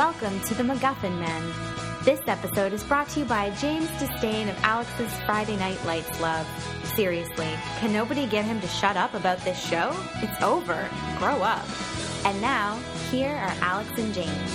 Welcome to the MacGuffin Men. This episode is brought to you by James Disdain of Alex's Friday Night Lights love. Seriously, can nobody get him to shut up about this show? It's over. Grow up. And now, here are Alex and James.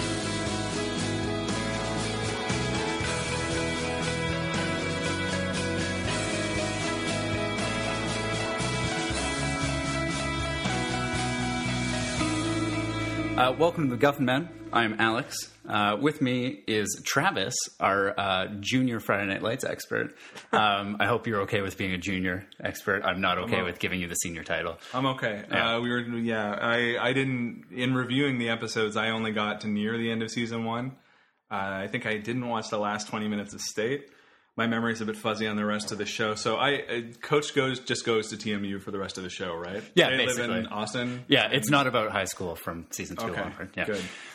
Welcome to the MacGuffin Men. I'm Alex. With me is Travis, our junior Friday Night Lights expert. I hope you're okay with being a junior expert. I'm not okay with giving you the senior title. I'm okay. Yeah. I didn't, in reviewing the episodes, I only got to near the end of season 1. I think I didn't watch the last 20 minutes of State. My memory's a bit fuzzy on the rest of the show. So Coach goes to TMU for the rest of the show, right? Yeah, they basically. live in Austin? Yeah, it's not about high school from season 2 onward. Yeah.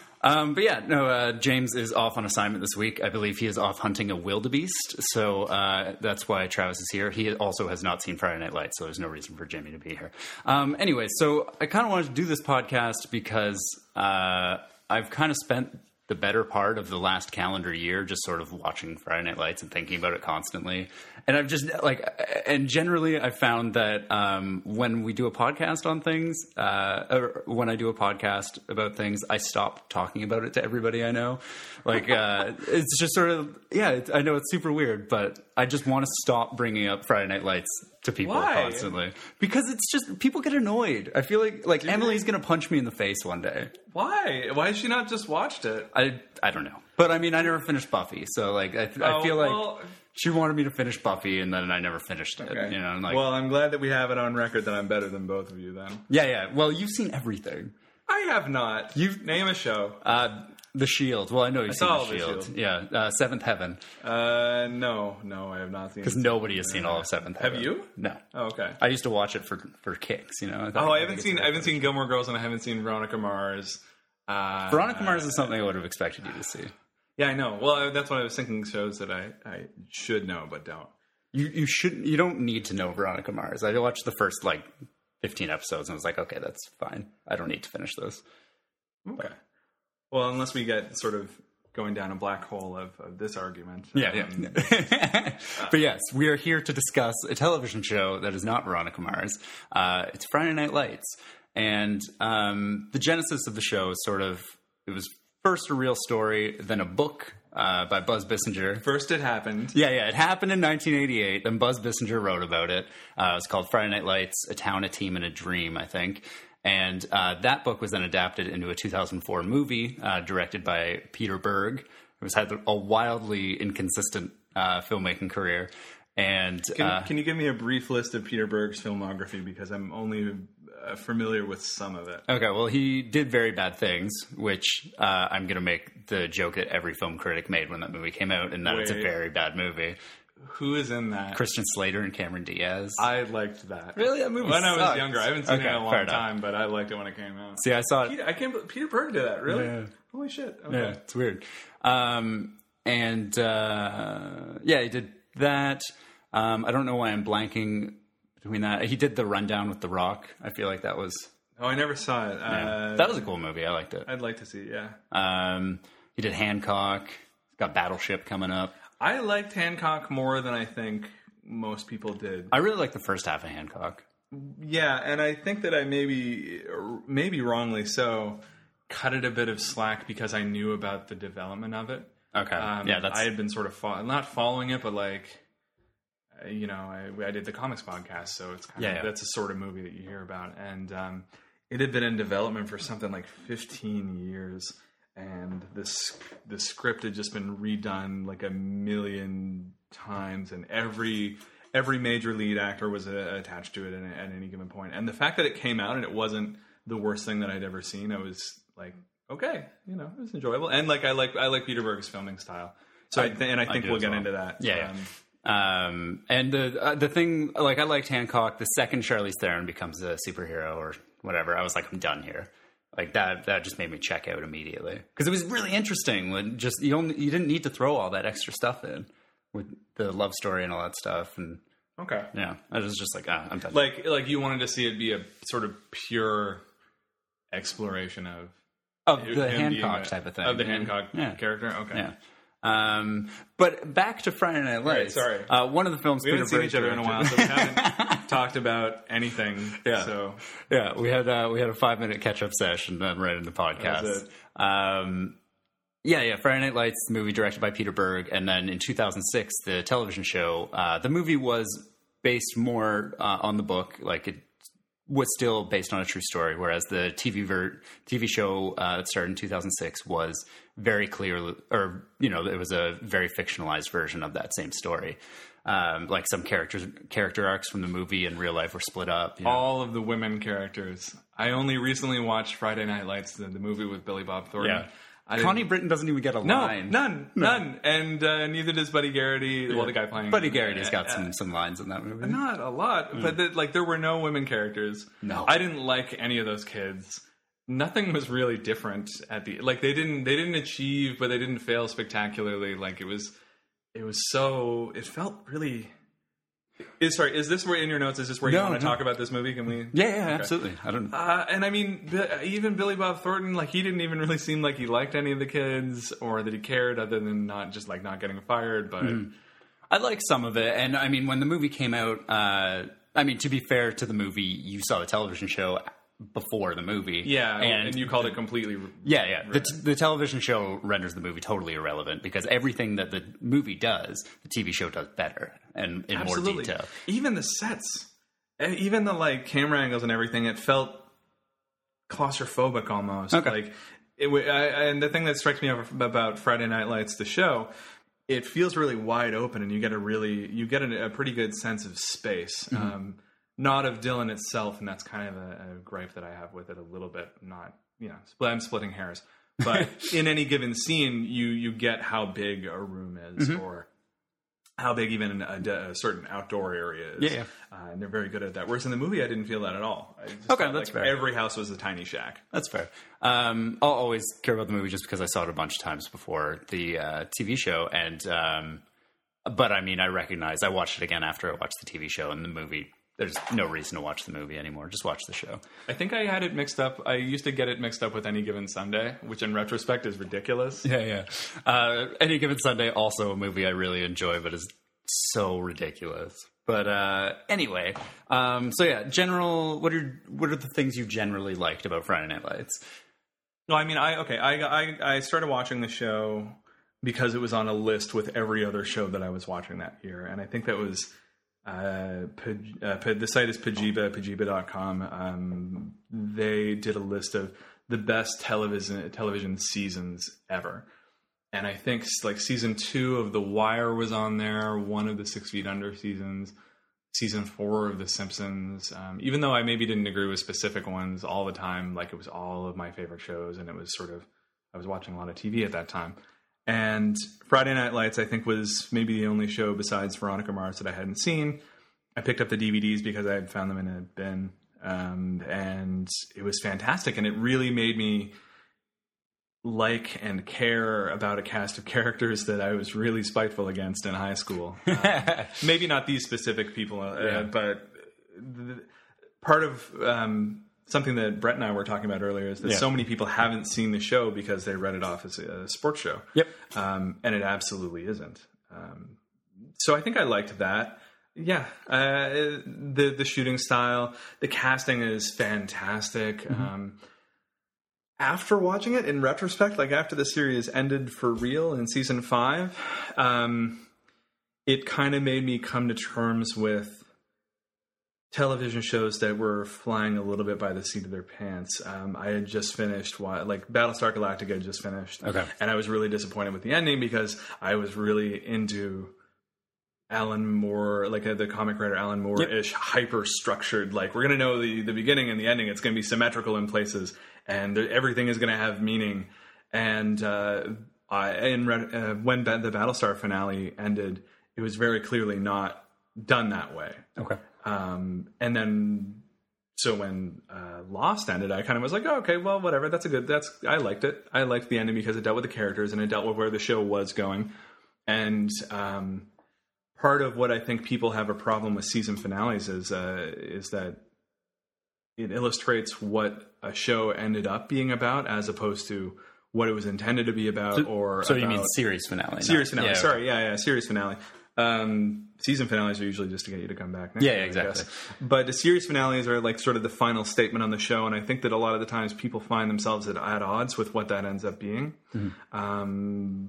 Good. James is off on assignment this week. I believe he is off hunting a wildebeest. So that's why Travis is here. He also has not seen Friday Night Lights, so there's no reason for Jimmy to be here. Anyway, so I kind of wanted to do this podcast because I've kind of spent the better part of the last calendar year just sort of watching Friday Night Lights and thinking about it constantly. And I've just generally I've found that when we do a podcast on things, or when I do a podcast about things, I stop talking about it to everybody I know. It's just sort of, I know it's super weird, but I just want to stop bringing up Friday Night Lights to people constantly. Because it's just, people get annoyed. I feel like Emily's going to punch me in the face one day. Why? Why has she not just watched it? I don't know. But I mean, I never finished Buffy, so I feel like she wanted me to finish Buffy, and then I never finished it. Okay. You know, well, I'm glad that we have it on record that I'm better than both of you. Then. Yeah. Well, you've seen everything. I have not. Name a show. The Shield. Well, I know you've seen The Shield. Shield. Yeah. Seventh Heaven. No, I have not seen it. Because nobody has seen all of Seventh Heaven. Have you? No. Oh, okay. I used to watch it for kicks. You know. I haven't seen Gilmore Girls, and I haven't seen Veronica Mars. Veronica Mars is something I would have expected you to see. Yeah, I know. Well, that's what I was thinking. Shows that I should know, but don't. You shouldn't. You don't need to know Veronica Mars. I watched the first 15 episodes and was like, okay, that's fine. I don't need to finish this. Okay. Well, unless we get sort of going down a black hole of this argument. Yeah. But yes, we are here to discuss a television show that is not Veronica Mars. It's Friday Night Lights. And the genesis of the show is it was first a real story, then a book by Buzz Bissinger. First it happened. Yeah, it happened in 1988, then Buzz Bissinger wrote about it. It was called Friday Night Lights, A Town, a Team, and a Dream, I think. And that book was then adapted into a 2004 movie directed by Peter Berg, who has had a wildly inconsistent filmmaking career. And can you give me a brief list of Peter Berg's filmography, because I'm only familiar with some of it. Okay, well, he did Very Bad Things, which I'm going to make the joke that every film critic made when that movie came out, and that it's a very bad movie. Who is in that? Christian Slater and Cameron Diaz. I liked that. Really? That movie When sucks. I was younger. I haven't seen it in a long time, enough. but I liked it when it came out. See, I saw it. I can't believe Peter Berg did that. Really? Yeah. Holy shit. Okay. Yeah, it's weird. He did that. I don't know why I'm blanking between that. He did The Rundown with The Rock. I feel like that was... Oh, I never saw it. That was a cool movie. I liked it. I'd like to see it, yeah. He did Hancock. He's got Battleship coming up. I liked Hancock more than I think most people did. I really liked the first half of Hancock. Yeah, and I think that I maybe wrongly so, cut it a bit of slack because I knew about the development of it. Okay. I had been sort of not following it, but I did the comics podcast, so it's kind of that's the sort of movie that you hear about, and it had been in development for something like 15 years, and the script had just been redone like a million times, and every major lead actor was attached to it at any given point. And the fact that it came out and it wasn't the worst thing that I'd ever seen, I was like, okay, it was enjoyable. And I like Peter Berg's filming style. So I think we'll get into that. Yeah. And the thing, I liked Hancock. The second Charlize Theron becomes a superhero or whatever, I was like, I'm done here. That just made me check out immediately, because it was really interesting. When just you didn't need to throw all that extra stuff in with the love story and all that stuff. And okay, yeah, I was just like, I'm done. Like you wanted to see it be a sort of pure exploration of Of the Hancock type of thing. Of the Hancock character? Okay. Yeah. But back to Friday Night Lights. Right, sorry. One of the films we haven't seen each other in a while, so we haven't talked about anything. Yeah. So. Yeah, we had a 5-minute catch-up session right in the podcast. Friday Night Lights, the movie directed by Peter Berg, and then in 2006, the television show. The movie was based more on the book, like it was still based on a true story, whereas the TV show that started in 2006 was very clear, or it was a very fictionalized version of that same story. Like some character arcs from the movie in real life were split up. All of the women characters. I only recently watched Friday Night Lights, the movie with Billy Bob Thornton. Yeah. Connie Britton doesn't even get a line. None. And neither does Buddy Garrity. Yeah. Well, the guy playing Buddy Garrity's got some lines in that movie. Not a lot, but there were no women characters. No, I didn't like any of those kids. Nothing was really different at the they didn't achieve, but they didn't fail spectacularly. Like it felt really. Is this where in your notes? Is this where you want to talk about this movie? Can we? Yeah, okay. Absolutely. I don't. And I mean, even Billy Bob Thornton, like he didn't even really seem like he liked any of the kids or that he cared, other than not getting fired. But I like some of it, and I mean, when the movie came out, to be fair to the movie, you saw the television show before the movie. Yeah, and you called it completely... Yeah. The television show renders the movie totally irrelevant because everything that the movie does, the TV show does better and in more detail. Even the sets, even the camera angles and everything, it felt claustrophobic almost. Okay. And the thing that strikes me about Friday Night Lights, the show, it feels really wide open and you get a pretty good sense of space. Mm-hmm. Not of Dylan itself, and that's kind of a gripe that I have with it a little bit. Not, I'm splitting hairs. But in any given scene, you get how big a room is, or how big even a certain outdoor area is. Yeah. And they're very good at that. Whereas in the movie, I didn't feel that at all. That's fair. Every house was a tiny shack. That's fair. I'll always care about the movie just because I saw it a bunch of times before the TV show, and but I mean, I watched it again after I watched the TV show, and the movie. There's no reason to watch the movie anymore. Just watch the show. I think I had it mixed up. I used to get it mixed up with Any Given Sunday, which in retrospect is ridiculous. Yeah. Any Given Sunday, also a movie I really enjoy, but is so ridiculous. But anyway, general. What are the things you generally liked about Friday Night Lights? No, I mean, I started watching the show because it was on a list with every other show that I was watching that year, and I think that was. The site is Pajiba.com. They did a list of the best television seasons ever. And I think season 2 of The Wire was on there, one of the 6 Feet Under seasons, season 4 of The Simpsons. Even though I maybe didn't agree with specific ones all the time, it was all of my favorite shows, and it was I was watching a lot of TV at that time. And Friday Night Lights, I think, was maybe the only show besides Veronica Mars that I hadn't seen. I picked up the DVDs because I had found them in a bin. And it was fantastic. And it really made me like and care about a cast of characters that I was really spiteful against in high school. Maybe not these specific people, but part of... something that Brett and I were talking about earlier is that so many people haven't seen the show because they read it off as a sports show. Yep. And it absolutely isn't. So I think I liked that. Yeah. The shooting style, the casting is fantastic. Mm-hmm. After watching it in retrospect, after the series ended for real in season 5, it kind of made me come to terms with television shows that were flying a little bit by the seat of their pants. I had just finished Battlestar Galactica had just finished. Okay. And I was really disappointed with the ending because I was really into Alan Moore, the comic writer Alan Moore-ish, hyper structured. We're going to know the beginning and the ending. It's going to be symmetrical in places and everything is going to have meaning. And when the Battlestar finale ended, it was very clearly not done that way. Okay. And then, so when Lost ended, I kind of was like, oh, okay, well, whatever. I liked it. I liked the ending because it dealt with the characters and it dealt with where the show was going. And part of what I think people have a problem with season finales is that illustrates what a show ended up being about as opposed to what it was intended to be about. So you mean series finale? Series finale. Yeah, sorry. Yeah. Series finale. Season finales are usually just to get you to come back next year, exactly. But the series finales are like sort of the final statement on the show, and I think that a lot of the times people find themselves at odds with what that ends up being. Mm-hmm.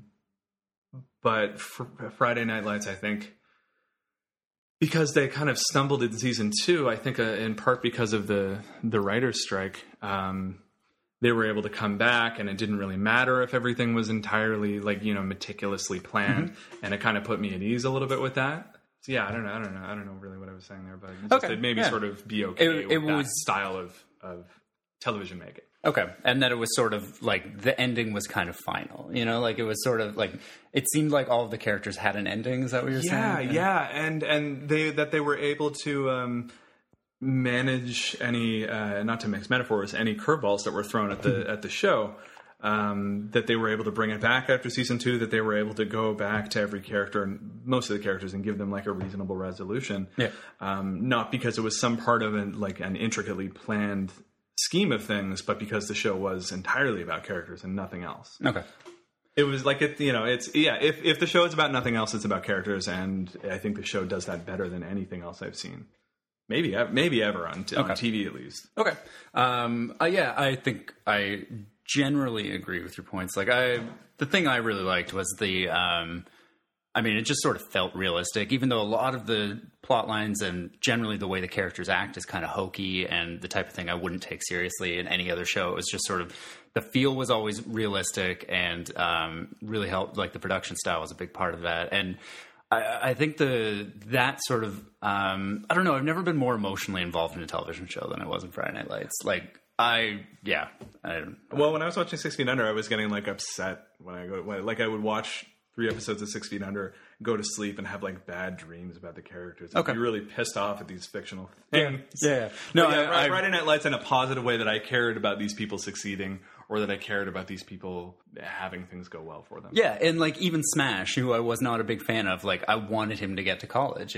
But for Friday Night Lights, I think, because they kind of stumbled in season 2, I think in part because of the writer's strike, they were able to come back, and it didn't really matter if everything was entirely meticulously planned, mm-hmm. and it kind of put me at ease a little bit with that. So yeah, I don't know really what I was saying there, but it made me sort of be okay with that style of television making. Okay, and that it was sort of like the ending was kind of final, like it was sort of like it seemed like all of the characters had an ending. Is that what you're saying? Yeah, and they were able to manage any not to mix metaphors, any curveballs that were thrown at the show. That they were able to bring it back after season 2, that they were able to go back to every character and most of the characters and give them like a reasonable resolution. Yeah. Not because it was some part of an intricately planned scheme of things, but because the show was entirely about characters and nothing else. Okay. It was like if the show is about nothing else, it's about characters, and I think the show does that better than anything else I've seen. Maybe ever on TV at least. Okay. I think I generally agree with your points. Like the thing I really liked was it just sort of felt realistic, even though a lot of the plot lines and generally the way the characters act is kind of hokey and the type of thing I wouldn't take seriously in any other show. It was just sort of, the feel was always realistic and really helped, like the production style was a big part of that. And I think that sort of, I don't know, I've never been more emotionally involved in a television show than I was in Friday Night Lights. Well, when I was watching 6 Feet Under, I was getting upset when I would watch 3 episodes of 6 Feet Under, go to sleep, and have bad dreams about the characters. I'd be really pissed off at these fictional things. Yeah. No, Friday Night Lights in a positive way, that I cared about these people succeeding, or that I cared about these people having things go well for them. Yeah, and even Smash, who I was not a big fan of, I wanted him to get to college,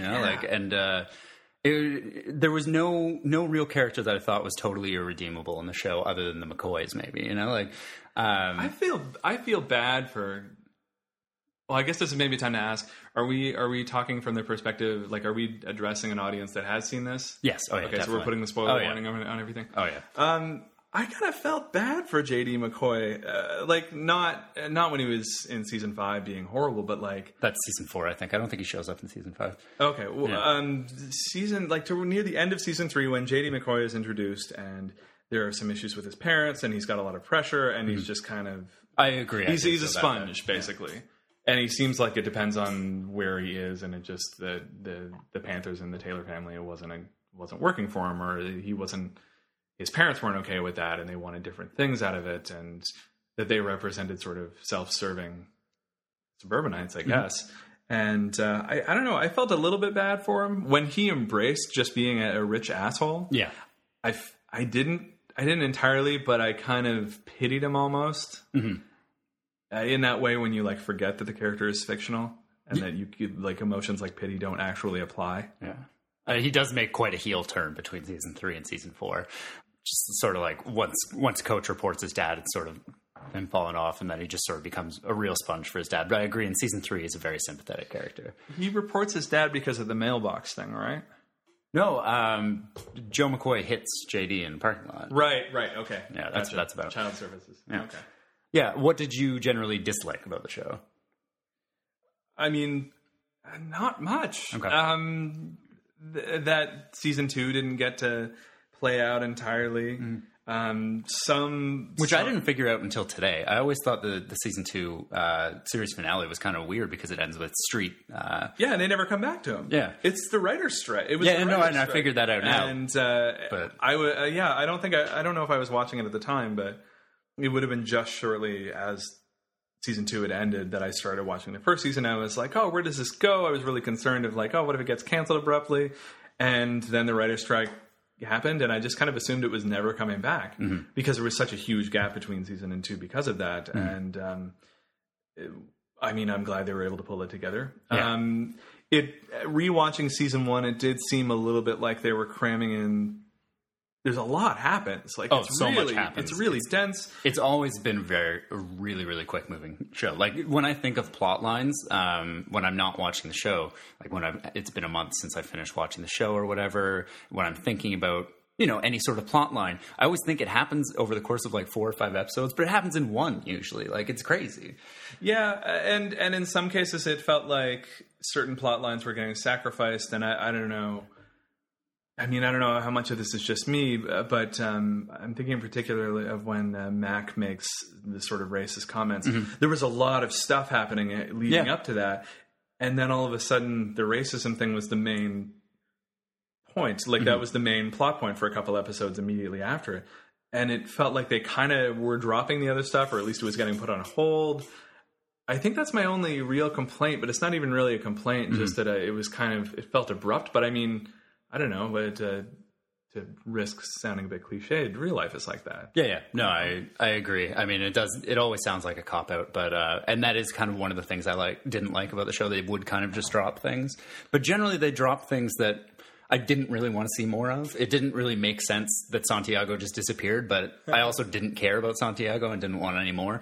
there was no real character that I thought was totally irredeemable in the show, other than the McCoys, maybe. I feel bad for. Well, I guess this is maybe time to ask: Are we talking from the perspective? Are we addressing an audience that has seen this? Yes. Oh yeah. Okay, definitely. So we're putting the spoiler warning on everything. Oh yeah. I kind of felt bad for J.D. McCoy, not when he was in season 5 being horrible, but that's season 4. I think. I don't think he shows up in season 5. Okay, well, season to near the end of season 3, when J.D. McCoy is introduced, and there are some issues with his parents, and he's got a lot of pressure, and he's just kind of. I agree. He's a sponge, basically. Yeah. And he seems like it depends on where he is, and it just the Panthers and the Taylor family wasn't working for him, or he wasn't. His parents weren't okay with that, and they wanted different things out of it, and that they represented sort of self-serving suburbanites, I guess. And I don't know. I felt a little bit bad for him when he embraced just being a rich asshole. Yeah, I didn't entirely, but I kind of pitied him almost. Mm-hmm. In that way, when you forget that the character is fictional and that you emotions like pity don't actually apply. Yeah, he does make quite a heel turn between season 3 and season 4. Just sort of once Coach reports his dad, it's sort of him falling off, and then he just sort of becomes a real sponge for his dad. But I agree, in season 3, he's a very sympathetic character. He reports his dad because of the mailbox thing, right? No, Joe McCoy hits JD in the parking lot. Right, okay. Yeah, that's about it. Child services. Yeah. Okay. Yeah, what did you generally dislike about the show? I mean, not much. Okay. That season 2 didn't get to play out entirely. Which I didn't figure out until today. I always thought the season 2 series finale was kind of weird because it ends with Street. Yeah, and they never come back to him. Yeah, it's the writer's strike. It was and I figured that out now. And but I don't know if I was watching it at the time, but it would have been just shortly as season 2 had ended that I started watching the first season. I was like, oh, where does this go? I was really concerned of what if it gets canceled abruptly? And then the writer's strike happened, and I just kind of assumed it was never coming back because there was such a huge gap between season and 2 because of that. And I'm glad they were able to pull it together. Yeah. Rewatching season 1, it did seem a little bit like they were cramming in there's a lot happens. Like, it's so really, much happens. It's really dense. It's always been a really, really quick moving show. Like, when I think of plot lines, when I'm not watching the show, like it's been a month since I finished watching the show or whatever, when I'm thinking about, any sort of plot line, I always think it happens over the course of like 4 or 5 episodes, but it happens in one usually. Like, it's crazy. Yeah. And in some cases it felt like certain plot lines were getting sacrificed, and I don't know. I mean, I don't know how much of this is just me, but I'm thinking particularly of when Mac makes the sort of racist comments. Mm-hmm. There was a lot of stuff happening leading up to that, and then all of a sudden the racism thing was the main point. Like, that was the main plot point for a couple episodes immediately after it. And it felt like they kind of were dropping the other stuff, or at least it was getting put on hold. I think that's my only real complaint, but it's not even really a complaint, just that it felt abrupt. But I mean, I don't know, but to risk sounding a bit cliched, real life is like that. Yeah. No, I agree. I mean, it always sounds like a cop-out, but and that is kind of one of the things I didn't like about the show. They would kind of just drop things. But generally they drop things that I didn't really want to see more of. It didn't really make sense that Santiago just disappeared, but I also didn't care about Santiago and didn't want any more.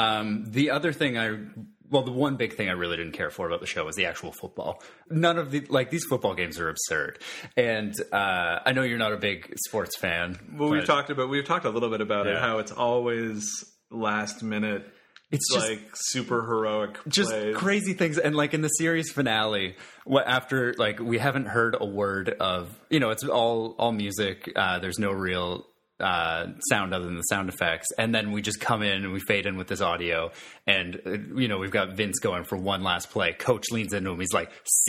The other thing the one big thing I really didn't care for about the show was the actual football. None of these football games are absurd. And I know you're not a big sports fan. Well, we've talked a little bit about it, how it's always last minute. It's just like super heroic just plays. Crazy things. And like in the series finale, after like we haven't heard a word of, it's all music. There's no real sound other than the sound effects. And then we just come in and we fade in with this audio. And, we've got Vince going for one last play. Coach leans into him. He's like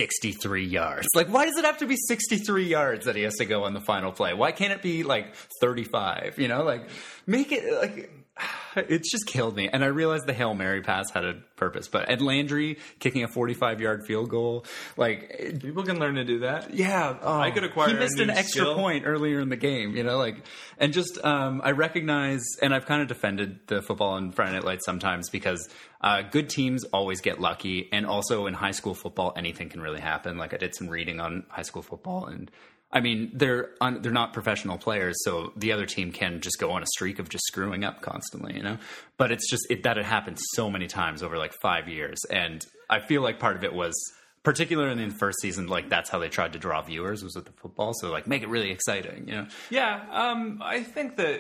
63 yards. Like, why does it have to be 63 yards that he has to go on the final play? Why can't it be like 35? Make it like... It's just killed me. And I realized the Hail Mary pass had a purpose. But Landry kicking a 45-yard field goal, like... People can learn to do that. Yeah. I could acquire He missed an extra skill. point earlier in the game, And just, I recognize... And I've kind of defended the football and Friday Night Lights sometimes because good teams always get lucky. And also in high school football, anything can really happen. Like, I did some reading on high school football, and... I mean, they're not professional players, so the other team can just go on a streak of just screwing up constantly, But it's just that it happened so many times over like 5 years, and I feel like part of it was, particularly in the first season, like that's how they tried to draw viewers was with the football, so like make it really exciting, Yeah, I think that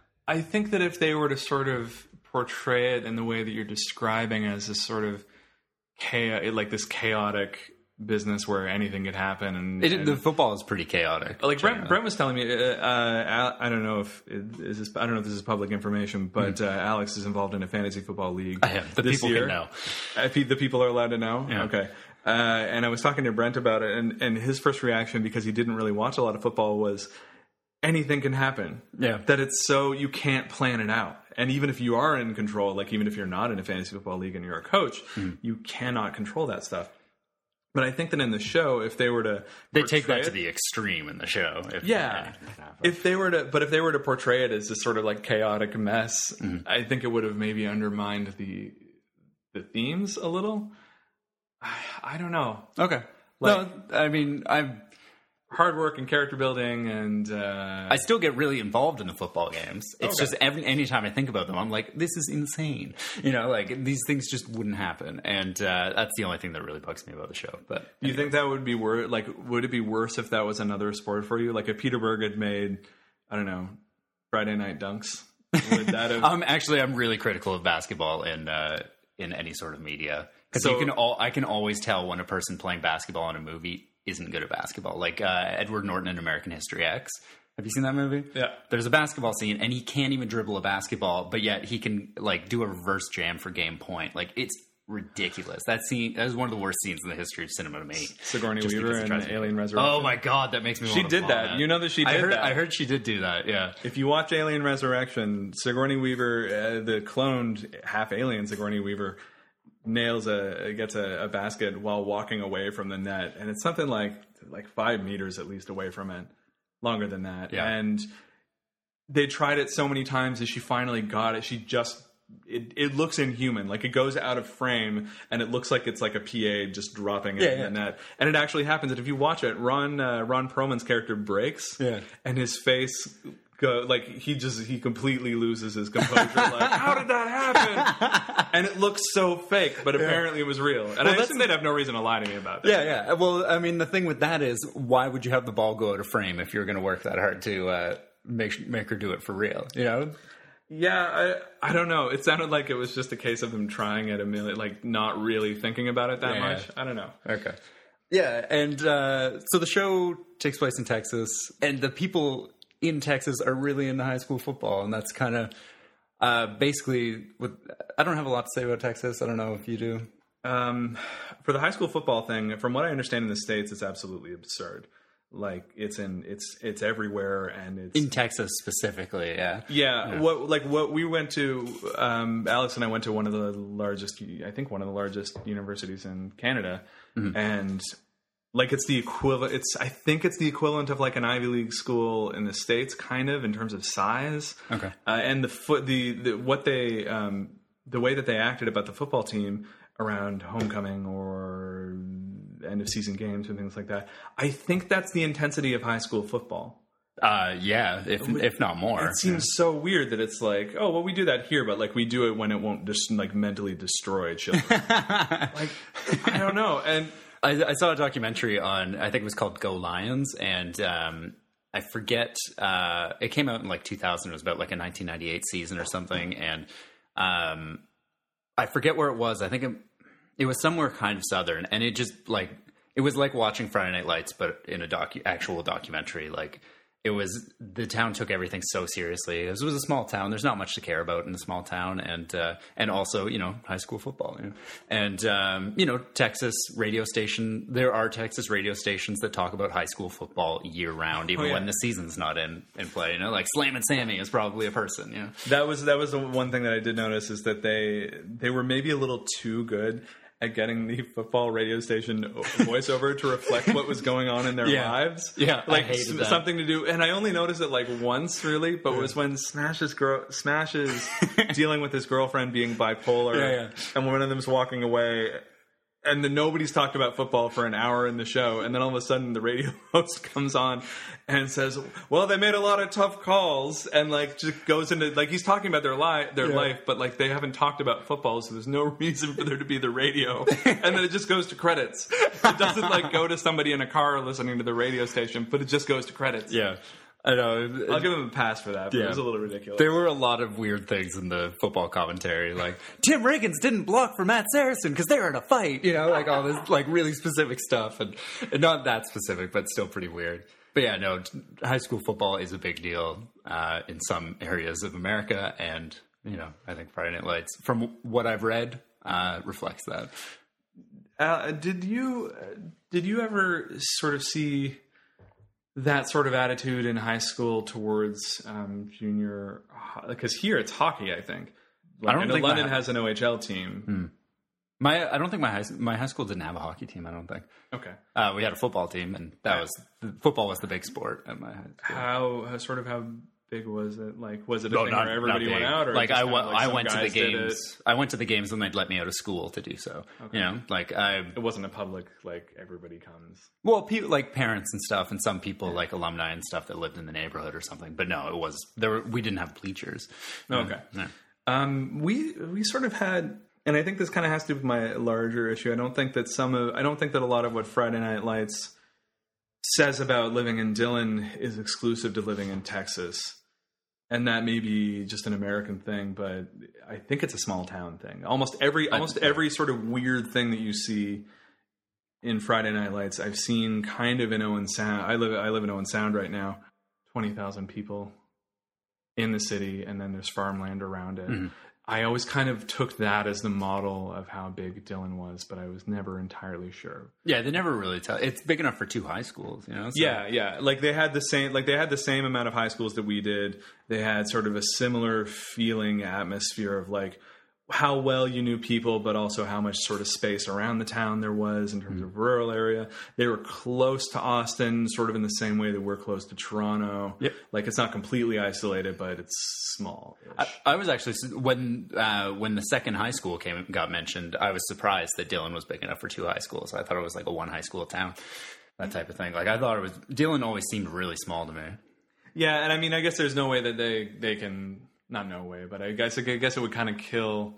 if they were to sort of portray it in the way that you're describing as this sort of this chaotic business where anything could happen, and the football is pretty chaotic. Like Brent was telling me, I don't know if this is public information, but Alex is involved in a fantasy football league. I am. The people year. Can know. The people are allowed to know. Yeah. Okay. And I was talking to Brent about it, and his first reaction, because he didn't really watch a lot of football, was anything can happen. Yeah. That it's so you can't plan it out. And even if you are in control, like even if you're not in a fantasy football league and you're a coach, you cannot control that stuff. But I think that in the show, if they were to... They take that to the extreme in the show. If they were to portray it as this sort of like chaotic mess, I think it would have maybe undermined the themes a little. I don't know. Okay. No, I mean, hard work and character building, and I still get really involved in the football games. It's just anytime I think about them, I'm like, this is insane. Like these things just wouldn't happen, and that's the only thing that really bugs me about the show. But do you think that would be worse? Like, would it be worse if that was another sport for you? Like if Peter Berg had made, I don't know, Friday Night Dunks. Would that have... I'm really critical of basketball in any sort of media, because I can always tell when a person playing basketball in a movie isn't good at basketball. Like Edward Norton in American History X. Have you seen that movie? Yeah. There's a basketball scene, and he can't even dribble a basketball, but yet he can like do a reverse jam for game point. Like, it's ridiculous. That is one of the worst scenes in the history of cinema to me. Sigourney Weaver in Alien Resurrection. Oh my god, that makes me. She did that. You know that she did that. I heard she did do that. Yeah. If you watch Alien Resurrection, Sigourney Weaver, the cloned half alien Sigourney Weaver, gets a basket while walking away from the net, and it's something like 5 meters at least away from it, longer than that. Yeah. And they tried it so many times that she finally got it. She just it looks inhuman. Like, it goes out of frame, and it looks like it's like a PA just dropping it in the net. And it actually happens. And if you watch it, Ron Perlman's character breaks, and his face he completely loses his composure. Like, how did that happen? And it looks so fake, but apparently it was real. And I assume they'd have no reason to lie to me about that. Yeah. Well, I mean, the thing with that is, why would you have the ball go out of frame if you're going to work that hard to make her do it for real? You know? Yeah, I don't know. It sounded like it was just a case of them trying it a million, like not really thinking about it that much. I don't know. Okay. Yeah, and so the show takes place in Texas, and the people in Texas are really into high school football, and that's kind of basically what I don't have a lot to say about Texas. I don't know if you do. For the high school football thing, from what I understand in the States, it's absolutely absurd. Like, it's everywhere, and it's in Texas specifically. Yeah. What we went to, Alex and I went to one of the largest universities in Canada, and like, it's the equivalent. I think it's the equivalent of like an Ivy League school in the States, kind of, in terms of size. Okay. And the way that they acted about the football team around homecoming or end of season games and things like that, I think that's the intensity of high school football. If not more. It seems so weird that it's like, oh, well, we do that here, but like, we do it when it won't just like mentally destroy children. Like, I don't know. And I saw a documentary on, I think it was called Go Lions, and I forget, it came out in like 2000. It was about like a 1998 season or something, and I forget where it was. I think it was somewhere kind of southern, and it just like, it was like watching Friday Night Lights, but in a actual documentary. Like, the town took everything so seriously. It was a small town. There's not much to care about in a small town, and also, you know, high school football, you know? And you know, Texas radio station. There are Texas radio stations that talk about high school football year round, even when the season's not in play. You know, like Slammin' Sammy is probably a person. You know, that was the one thing that I did notice, is that they were maybe a little too good at getting the football radio station voiceover to reflect what was going on in their lives. Yeah, like I hated that. Something to do. And I only noticed it like once, really, but it was when Smash is dealing with his girlfriend being bipolar, and one of them's walking away, and then nobody's talked about football for an hour in the show, and then all of a sudden the radio host comes on and says, well, they made a lot of tough calls, and like just goes into, like, he's talking about their life, but like they haven't talked about football, so there's no reason for there to be the radio. And then it just goes to credits. It doesn't like go to somebody in a car listening to the radio station, but it just goes to credits. Yeah. I know. I'll give him a pass for that, but it was a little ridiculous. There were a lot of weird things in the football commentary, like Tim Riggins didn't block for Matt Saracen because they were in a fight, you know, like all this like really specific stuff, and not that specific, but still pretty weird. But yeah, no, high school football is a big deal in some areas of America, and you know, I think Friday Night Lights, from what I've read, reflects that. Did you ever sort of see that sort of attitude in high school towards junior? Because here it's hockey, I think. Like, I think London has an OHL team. I don't think my high school didn't have a hockey team. I don't think. Okay. We had a football team, and football was the big sport at my high school. How big was it? Like, was it a thing where everybody went out? Or like, I went to the games. I went to the games, and they'd let me out of school to do so. Okay. You know, like it wasn't a public, like, everybody comes. Well, like parents and stuff, and some people like alumni and stuff that lived in the neighborhood or something. But no, it was we didn't have bleachers. Okay. Yeah. We sort of had. And I think this kind of has to do with my larger issue. I don't think that a lot of what Friday Night Lights says about living in Dillon is exclusive to living in Texas. And that may be just an American thing, but I think it's a small town thing. Almost every sort of weird thing that you see in Friday Night Lights, I've seen kind of in Owen Sound. I live in Owen Sound right now. 20,000 people in the city, and then there's farmland around it. Mm-hmm. I always kind of took that as the model of how big Dillon was, but I was never entirely sure. Yeah, they never really tell. It's big enough for 2 high schools, you know? So. Yeah. Like they had the same amount of high schools that we did. They had sort of a similar feeling atmosphere of like, how well you knew people, but also how much sort of space around the town there was in terms of rural area. They were close to Austin, sort of in the same way that we're close to Toronto. Yep. Like, it's not completely isolated, but it's small. I was actually, when the second high school got mentioned, I was surprised that Dillon was big enough for 2 high schools. I thought it was like a 1 high school town, that type of thing. Like, I thought it was, Dillon always seemed really small to me. Yeah, and I mean, I guess there's no way that they can, not no way, but I guess it would kind of kill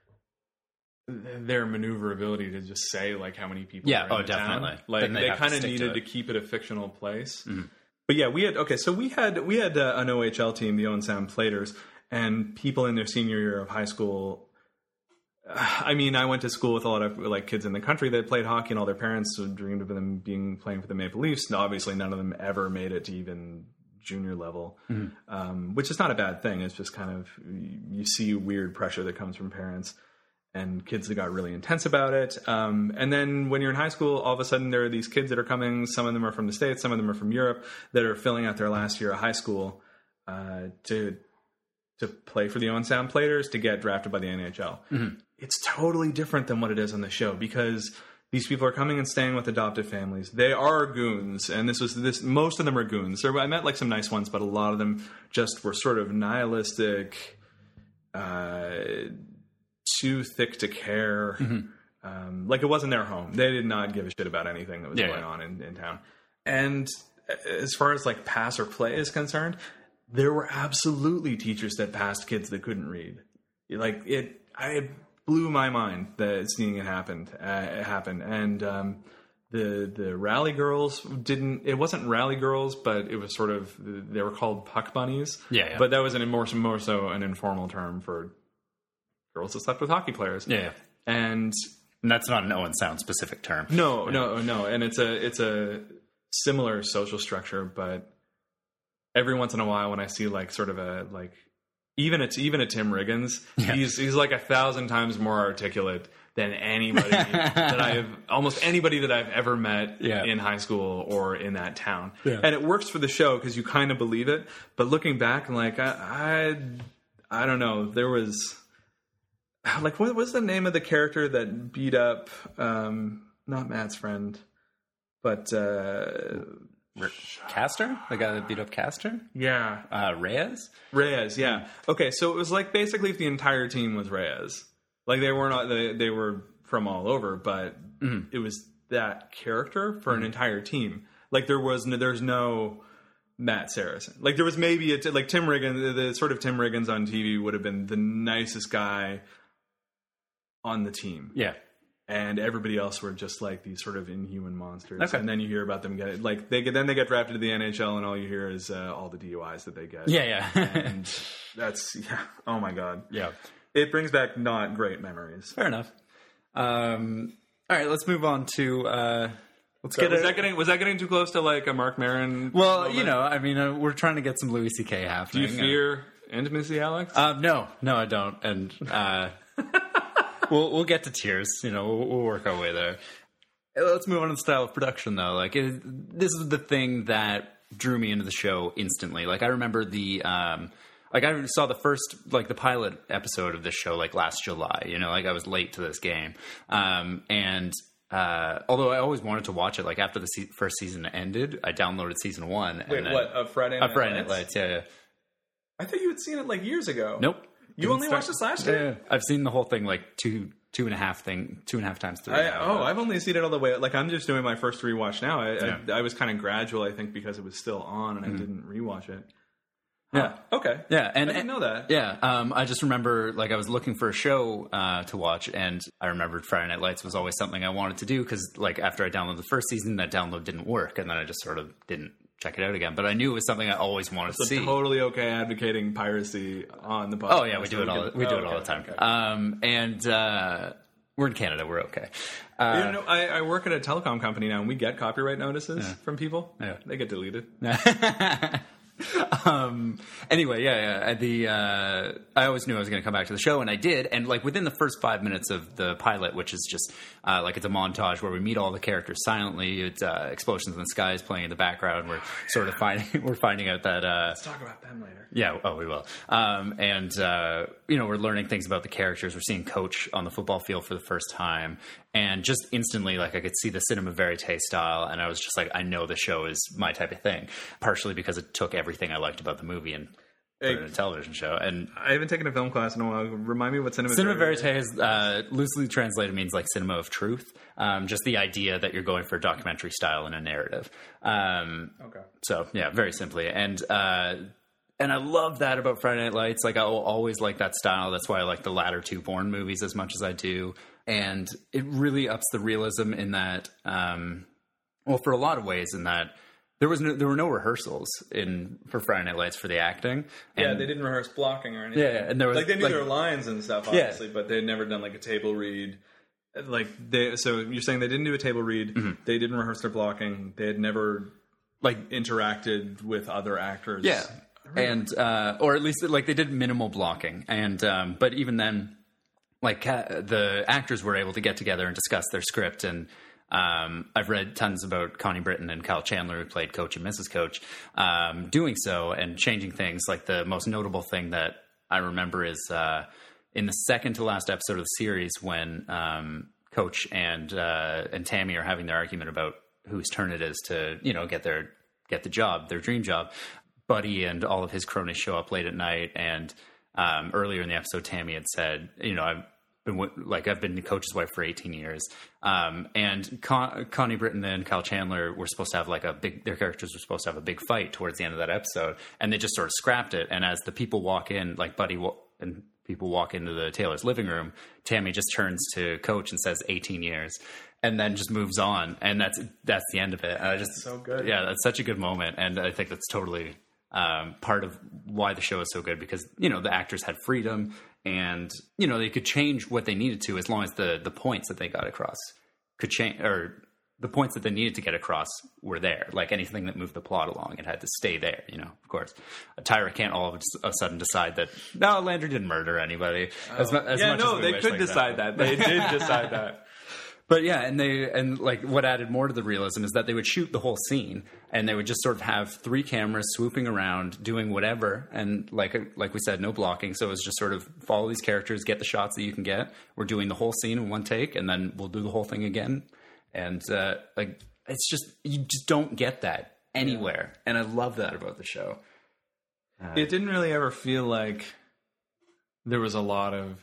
their maneuverability to just say like how many people are in the definitely town. Like, they kind of needed to keep it a fictional place. Mm-hmm. But yeah, we had an OHL team, the Owen Sound Platers, and people in their senior year of high school. I mean, I went to school with a lot of like kids in the country that played hockey, and all their parents dreamed of them playing for the Maple Leafs. And obviously, none of them ever made it to even junior level, which is not a bad thing. It's just kind of, you see weird pressure that comes from parents and kids that got really intense about it. And then when you're in high school, all of a sudden there are these kids that are coming. Some of them are from the States, some of them are from Europe, that are filling out their last year of high school to play for the Owen Sound Platers, to get drafted by the NHL. Mm-hmm. It's totally different than what it is on the show, because these people are coming and staying with adoptive families. They are goons, and most of them are goons. I met like some nice ones, but a lot of them just were sort of nihilistic, too thick to care. Mm-hmm. Like, it wasn't their home. They did not give a shit about anything that was going on in town. And as far as like pass or play is concerned, there were absolutely teachers that passed kids that couldn't read. Like, it blew my mind that seeing it happen. And the Rally Girls it wasn't Rally Girls, but it was sort of, they were called Puck Bunnies. Yeah. But that was more so an informal term for girls that slept with hockey players. Yeah. And that's not an Owen Sound specific term. No. And it's a similar social structure, but every once in a while when I see like sort of a like, even a Tim Riggins, he's like 1,000 times more articulate than anybody almost anybody that I've ever met in high school or in that town. Yeah. And it works for the show because you kind of believe it. But looking back, like, I don't know, there was like, what was the name of the character that beat up not Matt's friend, but Castor? The guy that beat up Castor? Yeah. Reyes, yeah. Okay, so it was like basically if the entire team was Reyes. Like, they were from all over, but it was that character for an entire team. Like, there's no Matt Saracen. Like, there was maybe like Tim Riggins, the sort of Tim Riggins on TV would have been the nicest guy on the team. Yeah. And everybody else were just like these sort of inhuman monsters. Okay. And then you hear about them get they get drafted to the NHL, and all you hear is all the DUIs that they get. Yeah. And that's oh my god. Yeah. It brings back not great memories. Fair enough. All right, let's move on to was that getting too close to like a Mark Maron? Well, moment? I mean, we're trying to get some Louis C.K. happening. Do you fear intimacy, Alex? No, I don't. And We'll get to tears. We'll work our way there. Let's move on to the style of production, though. Like, this is the thing that drew me into the show instantly. Like, I remember I saw the first, like, the pilot episode of this show, like, last July. Like, I was late to this game. And although I always wanted to watch it, like, after the first season ended, I downloaded season 1. Wait, what? A Friday Night Lights? A Friday Night Lights, yeah. I thought you had seen it, like, years ago. Nope. You only watched this last year? Yeah. I've seen the whole thing like two and a half times through. I've only seen it all the way. Like, I'm just doing my first rewatch now. I was kind of gradual, I think, because it was still on, and I didn't rewatch it. Yeah. Okay. Yeah, and I didn't know that. Yeah. I just remember, like, I was looking for a show to watch, and I remembered Friday Night Lights was always something I wanted to do because, like, after I downloaded the first season, that download didn't work, and then I just sort of didn't check it out again. But I knew it was something I always wanted to see. Totally okay advocating piracy on the podcast. Oh yeah, we do it all the time. Okay. And we're in Canada, we're okay. I work at a telecom company now, and we get copyright notices from people. Yeah, they get deleted. Anyway, I always knew I was going to come back to the show, and I did. And like within the first 5 minutes of the pilot, which is just like it's a montage where we meet all the characters silently. It's explosions in the skies playing in the background. We're sort of finding out that let's talk about them later. Yeah, we will. We're learning things about the characters. We're seeing Coach on the football field for the first time, and just instantly, like, I could see the cinema verite style, and I was just like, I know the show is my type of thing. Partially because it took everything I liked about the movie and put it in a television show. And I haven't taken a film class in a while. Remind me what cinema verite is. Loosely translated means like cinema of truth. Just the idea that you're going for a documentary style and a narrative. Okay. So yeah, very simply. And I love that about Friday Night Lights. Like, I will always like that style. That's why I like the latter two Bourne movies as much as I do. And it really ups the realism in that, for a lot of ways in that there were no rehearsals for Friday Night Lights for the acting. And they didn't rehearse blocking or anything. Yeah, and there was like they knew their lines and stuff, obviously, but they had never done like a table read. So you're saying they didn't do a table read, they didn't rehearse their blocking, they had never interacted with other actors. Yeah. And or at least like they did minimal blocking, and but even then, like the actors were able to get together and discuss their script. And I've read tons about Connie Britton and Kyle Chandler, who played Coach and Mrs. Coach, doing so and changing things. Like the most notable thing that I remember is in the second to last episode of the series when Coach and Tammy are having their argument about whose turn it is to get the job, their dream job. Buddy and all of his cronies show up late at night, and earlier in the episode, Tammy had said, I've been Coach's wife for 18 years, and Connie Britton and Kyle Chandler were supposed to have their characters were supposed to have a big fight towards the end of that episode, and they just sort of scrapped it. And as the people walk in, like Buddy and people walk into the Taylor's living room, Tammy just turns to Coach and says 18 years. And then just moves on, and that's the end of it. And I just so good. Yeah, that's such a good moment, and I think that's totally part of why the show is so good, because the actors had freedom, and they could change what they needed to as long as the points that they got across could change, or the points that they needed to get across were there. Like anything that moved the plot along, it had to stay there. Of course, Tyra can't all of a sudden decide that no, Landry didn't murder anybody. They could decide that. They did decide that. But yeah, and what added more to the realism is that they would shoot the whole scene, and they would just sort of have 3 cameras swooping around doing whatever, and like we said, no blocking. So it was just sort of follow these characters, get the shots that you can get. We're doing the whole scene in one take, and then we'll do the whole thing again. And it's just, you just don't get that anywhere, and I love that about the show. It didn't really ever feel like there was a lot of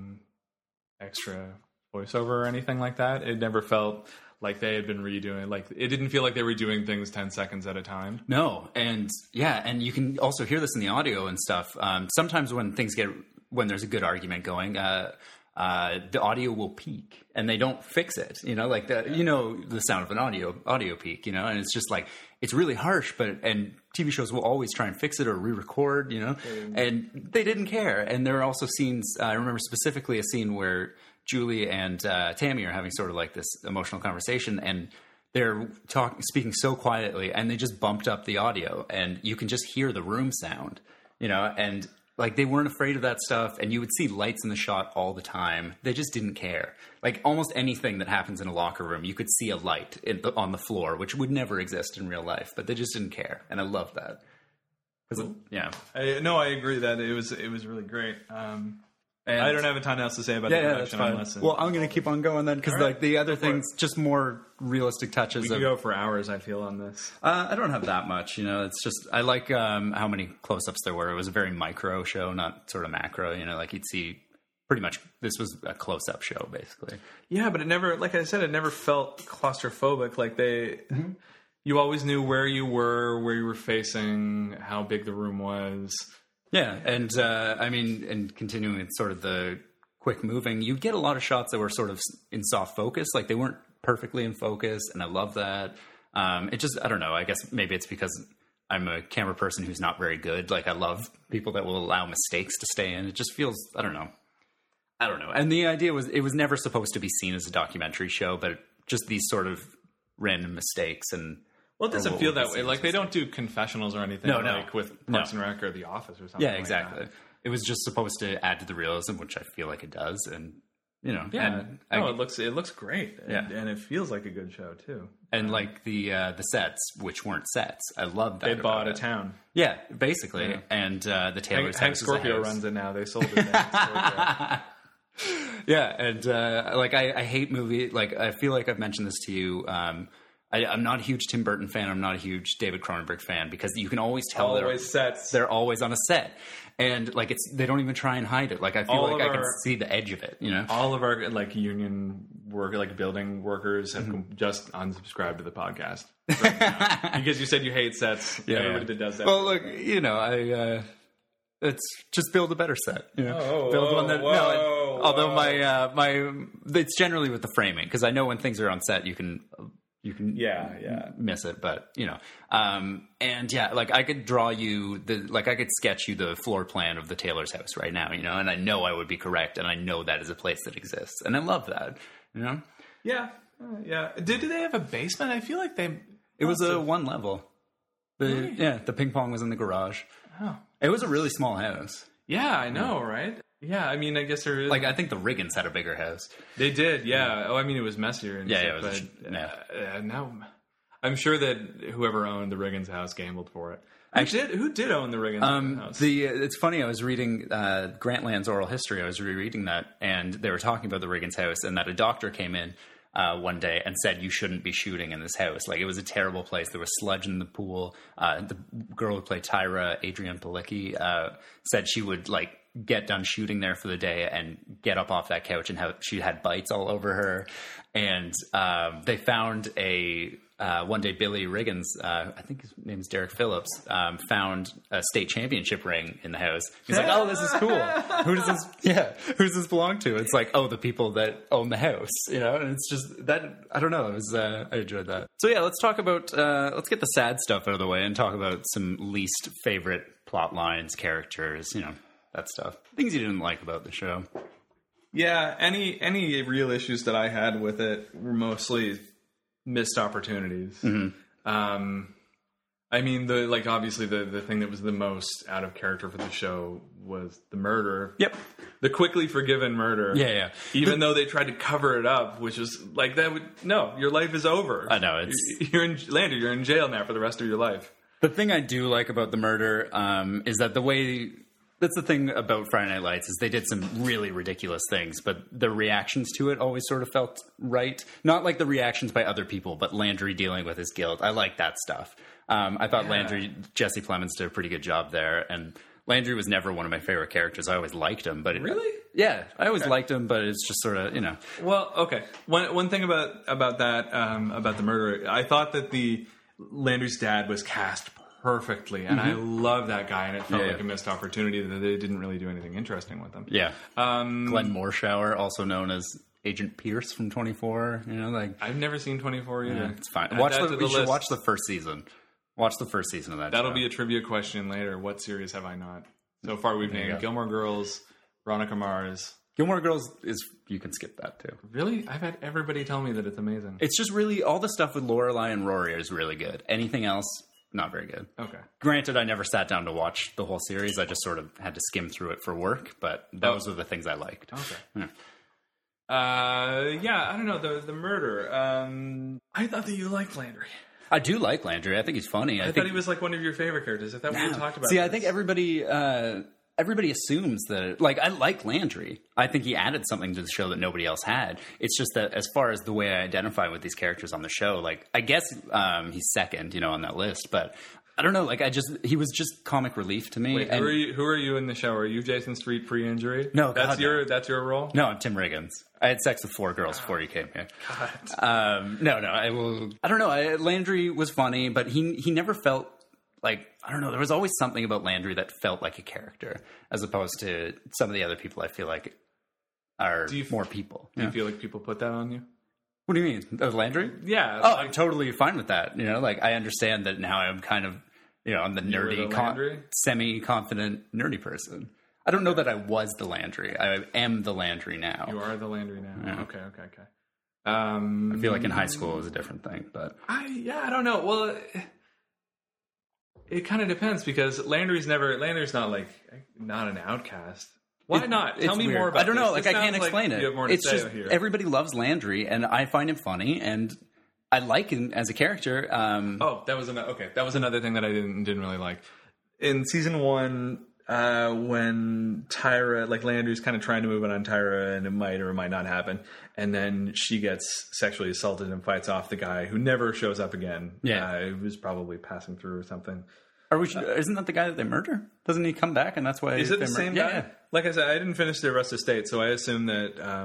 extra voiceover or anything like that. It never felt like they had been redoing, like it didn't feel like they were doing things 10 seconds at a time. No. And yeah, and you can also hear this in the audio and stuff. Sometimes when there's a good argument going, the audio will peak and they don't fix it, the sound of an audio peak, and it's just like, it's really harsh, and TV shows will always try and fix it or re-record, and they didn't care. And there are also scenes, I remember specifically a scene where Julie and Tammy are having sort of like this emotional conversation, and they're speaking so quietly, and they just bumped up the audio, and you can just hear the room sound, and like they weren't afraid of that stuff, and you would see lights in the shot all the time. They just didn't care. Like almost anything that happens in a locker room, you could see a light on the floor, which would never exist in real life, but they just didn't care, and I love that. I agree that it was really great. And I don't have a ton else to say about the production. Unless well, I'm going to keep on going then, because the other things, just more realistic touches. We can go for hours, I feel, on this. I don't have that much. It's just, I like how many close-ups there were. It was a very micro show, not sort of macro. Like you'd see pretty much, this was a close-up show, basically. Yeah, but it never, like I said, it never felt claustrophobic. Like you always knew where you were facing, how big the room was. Yeah, and and continuing with sort of the quick moving, you get a lot of shots that were sort of in soft focus, like they weren't perfectly in focus, and I love that. It just, I don't know, I guess maybe it's because I'm a camera person who's not very good. Like I love people that will allow mistakes to stay in. It just feels, I don't know. And the idea was, it was never supposed to be seen as a documentary show, but just these sort of random mistakes and... Well, it doesn't feel that way. Like, they don't do confessionals or anything like with Parks and Rec or The Office or something. Yeah, exactly. Like that. It was just supposed to add to the realism, which I feel like it does, and it looks great, and it feels like a good show too. And like the sets, which weren't sets, I love that. They bought a town. Yeah, basically, and the Taylor's Hank Scorpio runs it now. They sold it to Hank Scorpio. Yeah, and like I hate movie. Like I feel like I've mentioned this to you. I'm not a huge Tim Burton fan. I'm not a huge David Cronenberg fan because you can always tell they're always on a set, and like they don't even try and hide it. Like I feel like I can see the edge of it. You know, all of our like union work, like building workers, have just unsubscribed to the podcast right because you said you hate sets. Yeah, everybody that does that. Well, look, it's just build a better set. You know, build one that. Although it's generally with the framing because I know when things are on set you can miss it, but like I could draw you I could sketch you the floor plan of the Taylor's house right now, and I know I would be correct, and I know that is a place that exists, and I love that, Yeah. Did they have a basement? I feel like it was a one level. The ping pong was in the garage. Oh, it was a really small house. Yeah, I know, right? Yeah, I mean, I guess there is... Like, I think the Riggins had a bigger house. They did, yeah. Oh, I mean, it was messier. And now, I'm sure that whoever owned the Riggins house gambled for it. Who did own the Riggins house? It's funny, I was reading Grantland's oral history. I was rereading that, and they were talking about the Riggins house, and that a doctor came in one day and said you shouldn't be shooting in this house. Like, it was a terrible place. There was sludge in the pool. The girl who played Tyra, Adrienne Palicki, said she would, like, get done shooting there for the day and get up off that couch and she had bites all over her. And they found one day Billy Riggins, I think his name's Derek Phillips, found a state championship ring in the house. He's like, oh, this is cool. Who's this belong to? It's like, oh, the people that own the house, and it's just that, I don't know. I enjoyed that. So yeah, let's talk about, let's get the sad stuff out of the way and talk about some least favorite plot lines, characters, that stuff. Things you didn't like about the show. Yeah, any real issues that I had with it were mostly missed opportunities. Mm-hmm. I mean, obviously the thing that was the most out of character for the show was the murder. Yep. The quickly forgiven murder. Yeah. Even though they tried to cover it up, which was like no, your life is over. I know. You're in jail now for the rest of your life. The thing I do like about the murder is that the way... That's the thing about Friday Night Lights is they did some really ridiculous things, but the reactions to it always sort of felt right. Not like the reactions by other people, but Landry dealing with his guilt. I like that stuff. I thought Jesse Plemons did a pretty good job there, and Landry was never one of my favorite characters. I always liked him, but really, yeah, I always liked him, but it's just sort of Well, okay. One thing about that about the murder, I thought that Landry's dad was cast perfectly, and I love that guy, and it felt like a missed opportunity that they didn't really do anything interesting with him. Yeah. Glenn Morshower, also known as Agent Pierce from 24. I've never seen 24 either. Yeah, it's fine. You should watch the first season. Watch the first season of that. That'll be a trivia question later. What series have I not? So far, we've named Gilmore Girls, Veronica Mars. Gilmore Girls you can skip that too. Really? I've had everybody tell me that it's amazing. It's just really, all the stuff with Lorelai and Rory is really good. Anything else, not very good. Okay. Granted, I never sat down to watch the whole series. I just sort of had to skim through it for work, but those are the things I liked. Okay. I don't know. The murder. I thought that you liked Landry. I do like Landry. I think he's funny. I thought he was like one of your favorite characters. I thought we talked about this. I think everybody assumes that, like, I like Landry. I think he added something to the show that nobody else had. It's just that as far as the way I identify with these characters on the show, like, I guess he's second, on that list, but I don't know. Like, he was just comic relief to me. Wait, who are you in the show? Are you Jason Street pre-injury? No, that's your role. No, I'm Tim Riggins. I had sex with 4 girls before you came here. God. No. I don't know. Landry was funny, but he never felt like, I don't know. There was always something about Landry that felt like a character, as opposed to some of the other people I feel like are more people. Do you feel like people put that on you? What do you mean? Landry? Yeah. Oh, I'm totally fine with that. Like, I understand that now I'm kind of, I'm the nerdy, semi-confident, nerdy person. I don't know that I was the Landry. I am the Landry now. You are the Landry now. Yeah. Okay. I feel like in high school is a different thing, but I don't know. Well, it kind of depends because Landry's not an outcast. Why not? Tell me more about. I don't know. This. Like I can't explain it. It's just here. Everybody loves Landry, and I find him funny, and I like him as a character. That was another thing that I didn't really like in season 1. When Tyra, like Landry's kind of trying to move on Tyra, and it might or might not happen, and then she gets sexually assaulted and fights off the guy who never shows up again. Yeah, it was probably passing through or something. Isn't that the guy that they murder? Doesn't he come back, and that's why? Is it the same guy? Yeah. Like I said, I didn't finish the Arrested State, so I assume that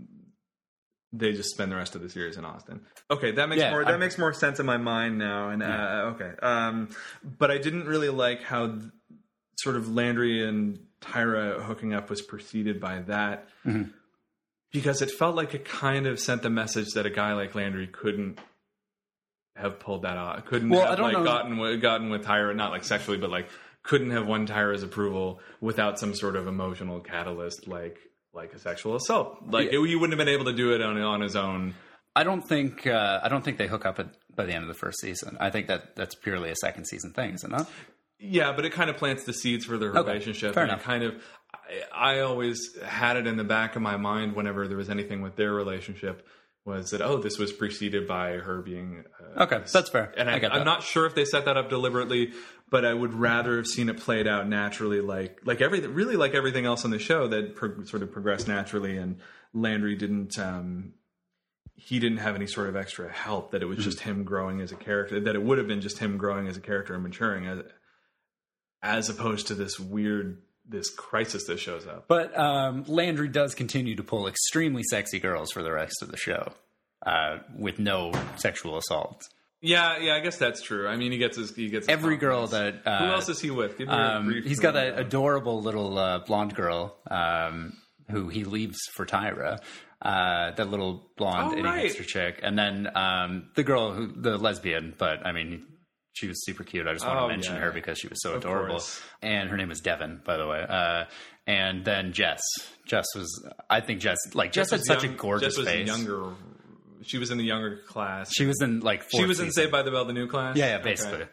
they just spend the rest of the series in Austin. Okay, that makes more sense in my mind now. And okay, but I didn't really like how sort of Landry and Tyra hooking up was preceded by that, because it felt like it kind of sent the message that a guy like Landry couldn't have pulled that off. Couldn't have gotten with Tyra, not like sexually, but like couldn't have won Tyra's approval without some sort of emotional catalyst, like a sexual assault. He wouldn't have been able to do it on his own. I don't think they hook up by the end of the first season. I think that's purely a second season thing, isn't it? Yeah, but it kind of plants the seeds for their relationship. Fair enough. I always had it in the back of my mind whenever there was anything with their relationship was that, this was preceded by her being... okay, that's fair. And I'm not sure if they set that up deliberately, but I would rather have seen it played out naturally, like everything else on the show that sort of progressed naturally, and Landry didn't... he didn't have any sort of extra help, that it was just him growing as a character, that it would have been just him growing as a character and maturing as opposed to this crisis that shows up. But Landry does continue to pull extremely sexy girls for the rest of the show, with no sexual assaults. Yeah, I guess that's true. I mean, he gets every girl that. Who else is he with? Give me a brief. He's got an adorable little blonde girl who he leaves for Tyra. That little blonde hipster chick, and then the lesbian. But I mean, she was super cute. I just want to mention her because she was so adorable. Course. And her name is Devin, by the way. And then Jess. Jess had such a gorgeous face. Younger. She was in the younger class. She was in She was in Saved by the Bell, the new class? Yeah, basically. Okay.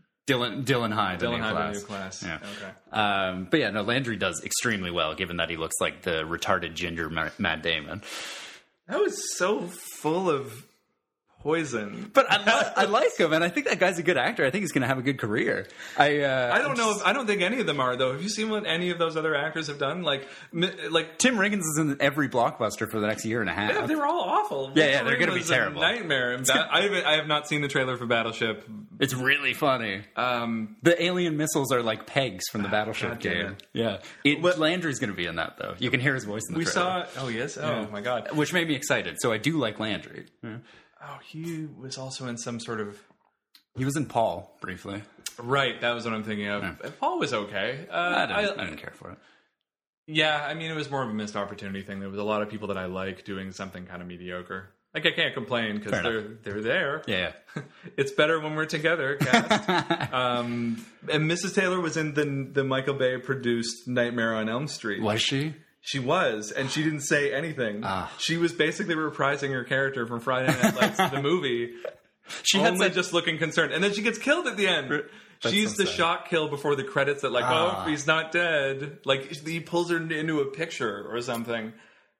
Dylan Hyde, the new class. Yeah. Okay. But yeah, no, Landry does extremely well, given that he looks like the retarded ginger Matt Damon. That was so full of poison. But I like him, and I think that guy's a good actor. I think he's going to have a good career. I don't know. I don't think any of them are, though. Have you seen what any of those other actors have done? Like Tim Riggins is in every blockbuster for the next year and a half. Yeah, they were all awful. Yeah, they're going to be terrible. Nightmare. I have not seen the trailer for Battleship. It's really funny. The alien missiles are like pegs from the Battleship game. Yeah, Landry's going to be in that, though. You can hear his voice in the trailer. Oh, yes? Oh, my God. Which made me excited. So I do like Landry. Yeah. Oh, he was also in some sort of... He was in Paul, briefly. Right, that was what I'm thinking of. Yeah. Paul was okay. I didn't care for it. Yeah, I mean, it was more of a missed opportunity thing. There was a lot of people that I like doing something kind of mediocre. Like, I can't complain because they're there. Yeah. It's better when we're together, cast. And Mrs. Taylor was in the Michael Bay produced Nightmare on Elm Street. Was she? She was, and she didn't say anything. She was basically reprising her character from Friday Night Lights, the movie. She only just looking concerned, and then she gets killed at the end. She's the shock kill before the credits that he's not dead. Like he pulls her into a picture or something.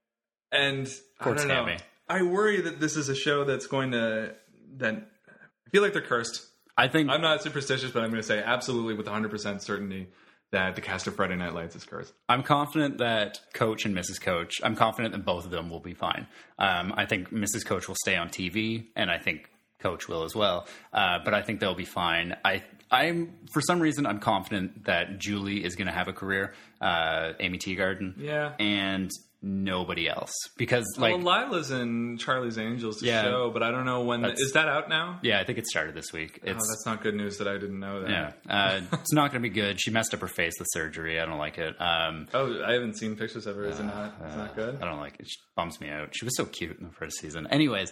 And poor I don't Tammy. know. I worry that this is a show that's going to I feel like they're cursed. I'm not superstitious, but I'm going to say absolutely with 100% certainty that the cast of Friday Night Lights is cursed. I'm confident that Coach and Mrs. Coach, I'm confident that both of them will be fine. I think Mrs. Coach will stay on TV, and I think Coach will as well. But I think they'll be fine. I'm for some reason, I'm confident that Julie is going to have a career, Amy Teagarden. Yeah. And nobody else. Because Lila's in Charlie's Angels show, but I don't know when. Is that out now? Yeah, I think it started this week. That's not good news that I didn't know that. Yeah. It's not going to be good. She messed up her face with surgery. I don't like it. I haven't seen pictures of her. Is it not? It's not good? I don't like it. She bums me out. She was so cute in the first season. Anyways,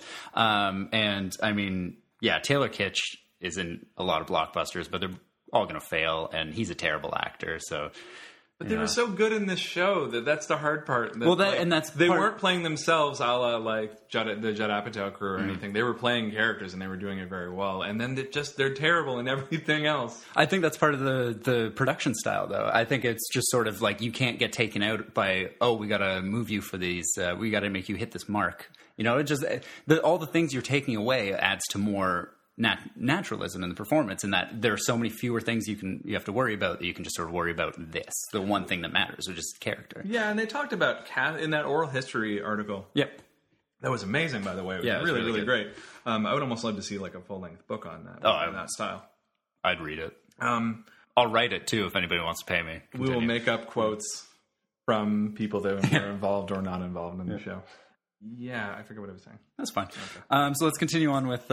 and I mean, yeah, Taylor Kitsch is in a lot of blockbusters, but they're all going to fail, and he's a terrible actor, so But they were so good in this show that's the hard part. They weren't playing themselves, a la like the Judd Apatow crew or anything. They were playing characters and they were doing it very well. And then they're terrible in everything else. I think that's part of the production style, though. I think it's just sort of like you can't get taken out by we got to move you for these. We got to make you hit this mark. It just all the things you're taking away adds to more naturalism in the performance, and that there are so many fewer things you have to worry about that you can just sort of worry about the one thing that matters, which is character. Yeah, and they talked about in that oral history article. Yep. That was amazing, by the way. It was really great. I would almost love to see like a full-length book on that. In that style. I'd read it. I'll write it too if anybody wants to pay me. We will make up quotes from people that were involved or not involved in the show. Yeah, I forget what I was saying. That's fine. Okay. So let's continue on with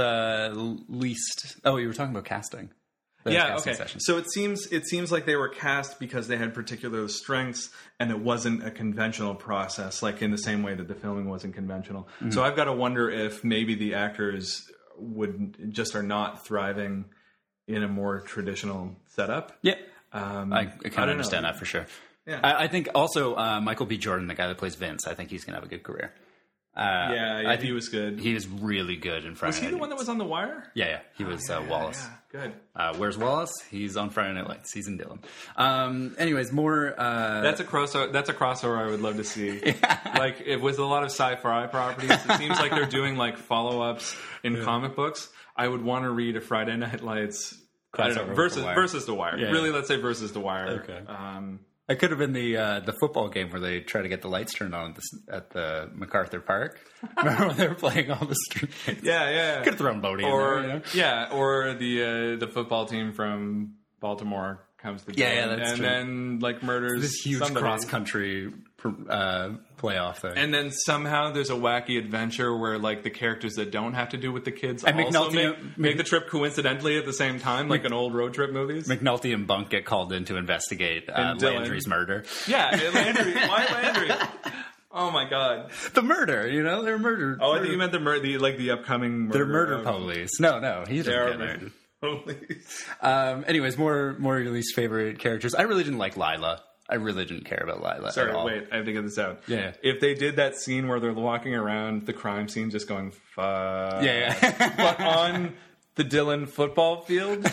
least. Oh, you were talking about casting. Okay. So it seems like they were cast because they had particular strengths, and it wasn't a conventional process, like in the same way that the filming wasn't conventional. Mm-hmm. So I've got to wonder if maybe the actors are not thriving in a more traditional setup. Yeah, I kind of understand that for sure. Yeah, I think also Michael B. Jordan, the guy that plays Vince, I think he's going to have a good career. I think he was good. He was really good in Friday Night. Was he the one that was on The Wire? Yeah. He was Wallace. Yeah. Good. Where's Wallace? He's on Friday Night Lights. He's in Dylan. Anyways, more... That's a crossover I would love to see. Yeah. Like, it was a lot of sci-fi properties. It seems like they're doing, like, follow-ups in comic books. I would want to read a Friday Night Lights... versus The Wire. Really, let's say versus The Wire. Okay. It could have been the football game where they try to get the lights turned on at the MacArthur Park. Remember when they were playing all the street games? Yeah. Could have thrown Bodie in there. Yeah, or the football team from Baltimore comes to that's true. Then like murders this huge cross country playoff thing, and then somehow there's a wacky adventure where like the characters that don't have to do with the kids and also make the trip coincidentally at the same time, like an old road trip movies. McNulty and Bunk get called in to investigate Landry's murder. Yeah, Landry. Why Landry? Oh my God! The murder, they're murdered. Oh, I think you meant the upcoming murder. They're murder police. No, he didn't get murdered. Anyways, more your least favorite characters. I really didn't like Lila. I really didn't care about Lila. Sorry, at all. Wait, I have to get this out. Yeah. If they did that scene where they're walking around the crime scene, just going fuck. Yeah. But on the Dylan football field.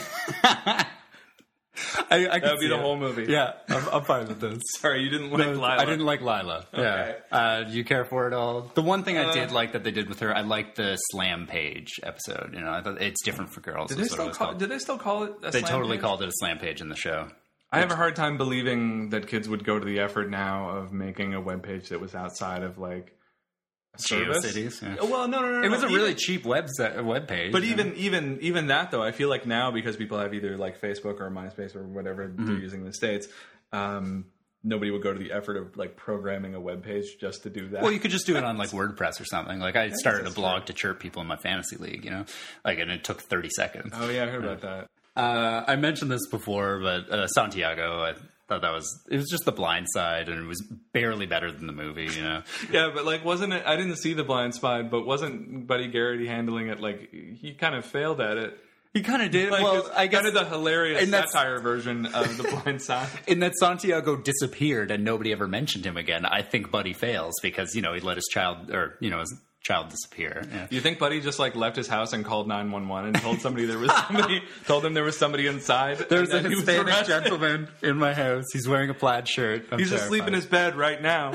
That would be the whole movie. Yeah, I'm fine with this. Sorry, you didn't like Lila. I didn't like Lila. Okay. Yeah. Do you care for it all? The one thing I did like that they did with her, I liked the Slam Page episode. I thought it's different for girls. Did they still call it a They Slam totally Page? Called it a Slam Page in the show. I have a hard time believing that kids would go to the effort now of making a webpage that was outside of like a service. GeoCities. Yeah. Well, no. It was a really cheap web page. But even that though, I feel like now because people have either like Facebook or MySpace or whatever they're using in the States, nobody would go to the effort of like programming a web page just to do that. Well, you could just do it on like WordPress or something. Like I started a blog to chirp people in my fantasy league, and it took 30 seconds. Oh yeah, I heard about that. I mentioned this before, but Santiago, I thought it was just The Blind Side, and it was barely better than the movie, Yeah, but like, wasn't it? I didn't see The Blind Side, but wasn't Buddy Garrity handling it like he kind of failed at it? He kind of did. Like, well, I guess kind of the hilarious satire version of The Blind Side. In that Santiago disappeared and nobody ever mentioned him again. I think Buddy fails because he let his child his child disappear. Yeah. You think Buddy just like left his house and called 911 and told somebody there was somebody inside? There's a Hispanic gentleman in my house. He's wearing a plaid shirt. He's asleep in his bed right now.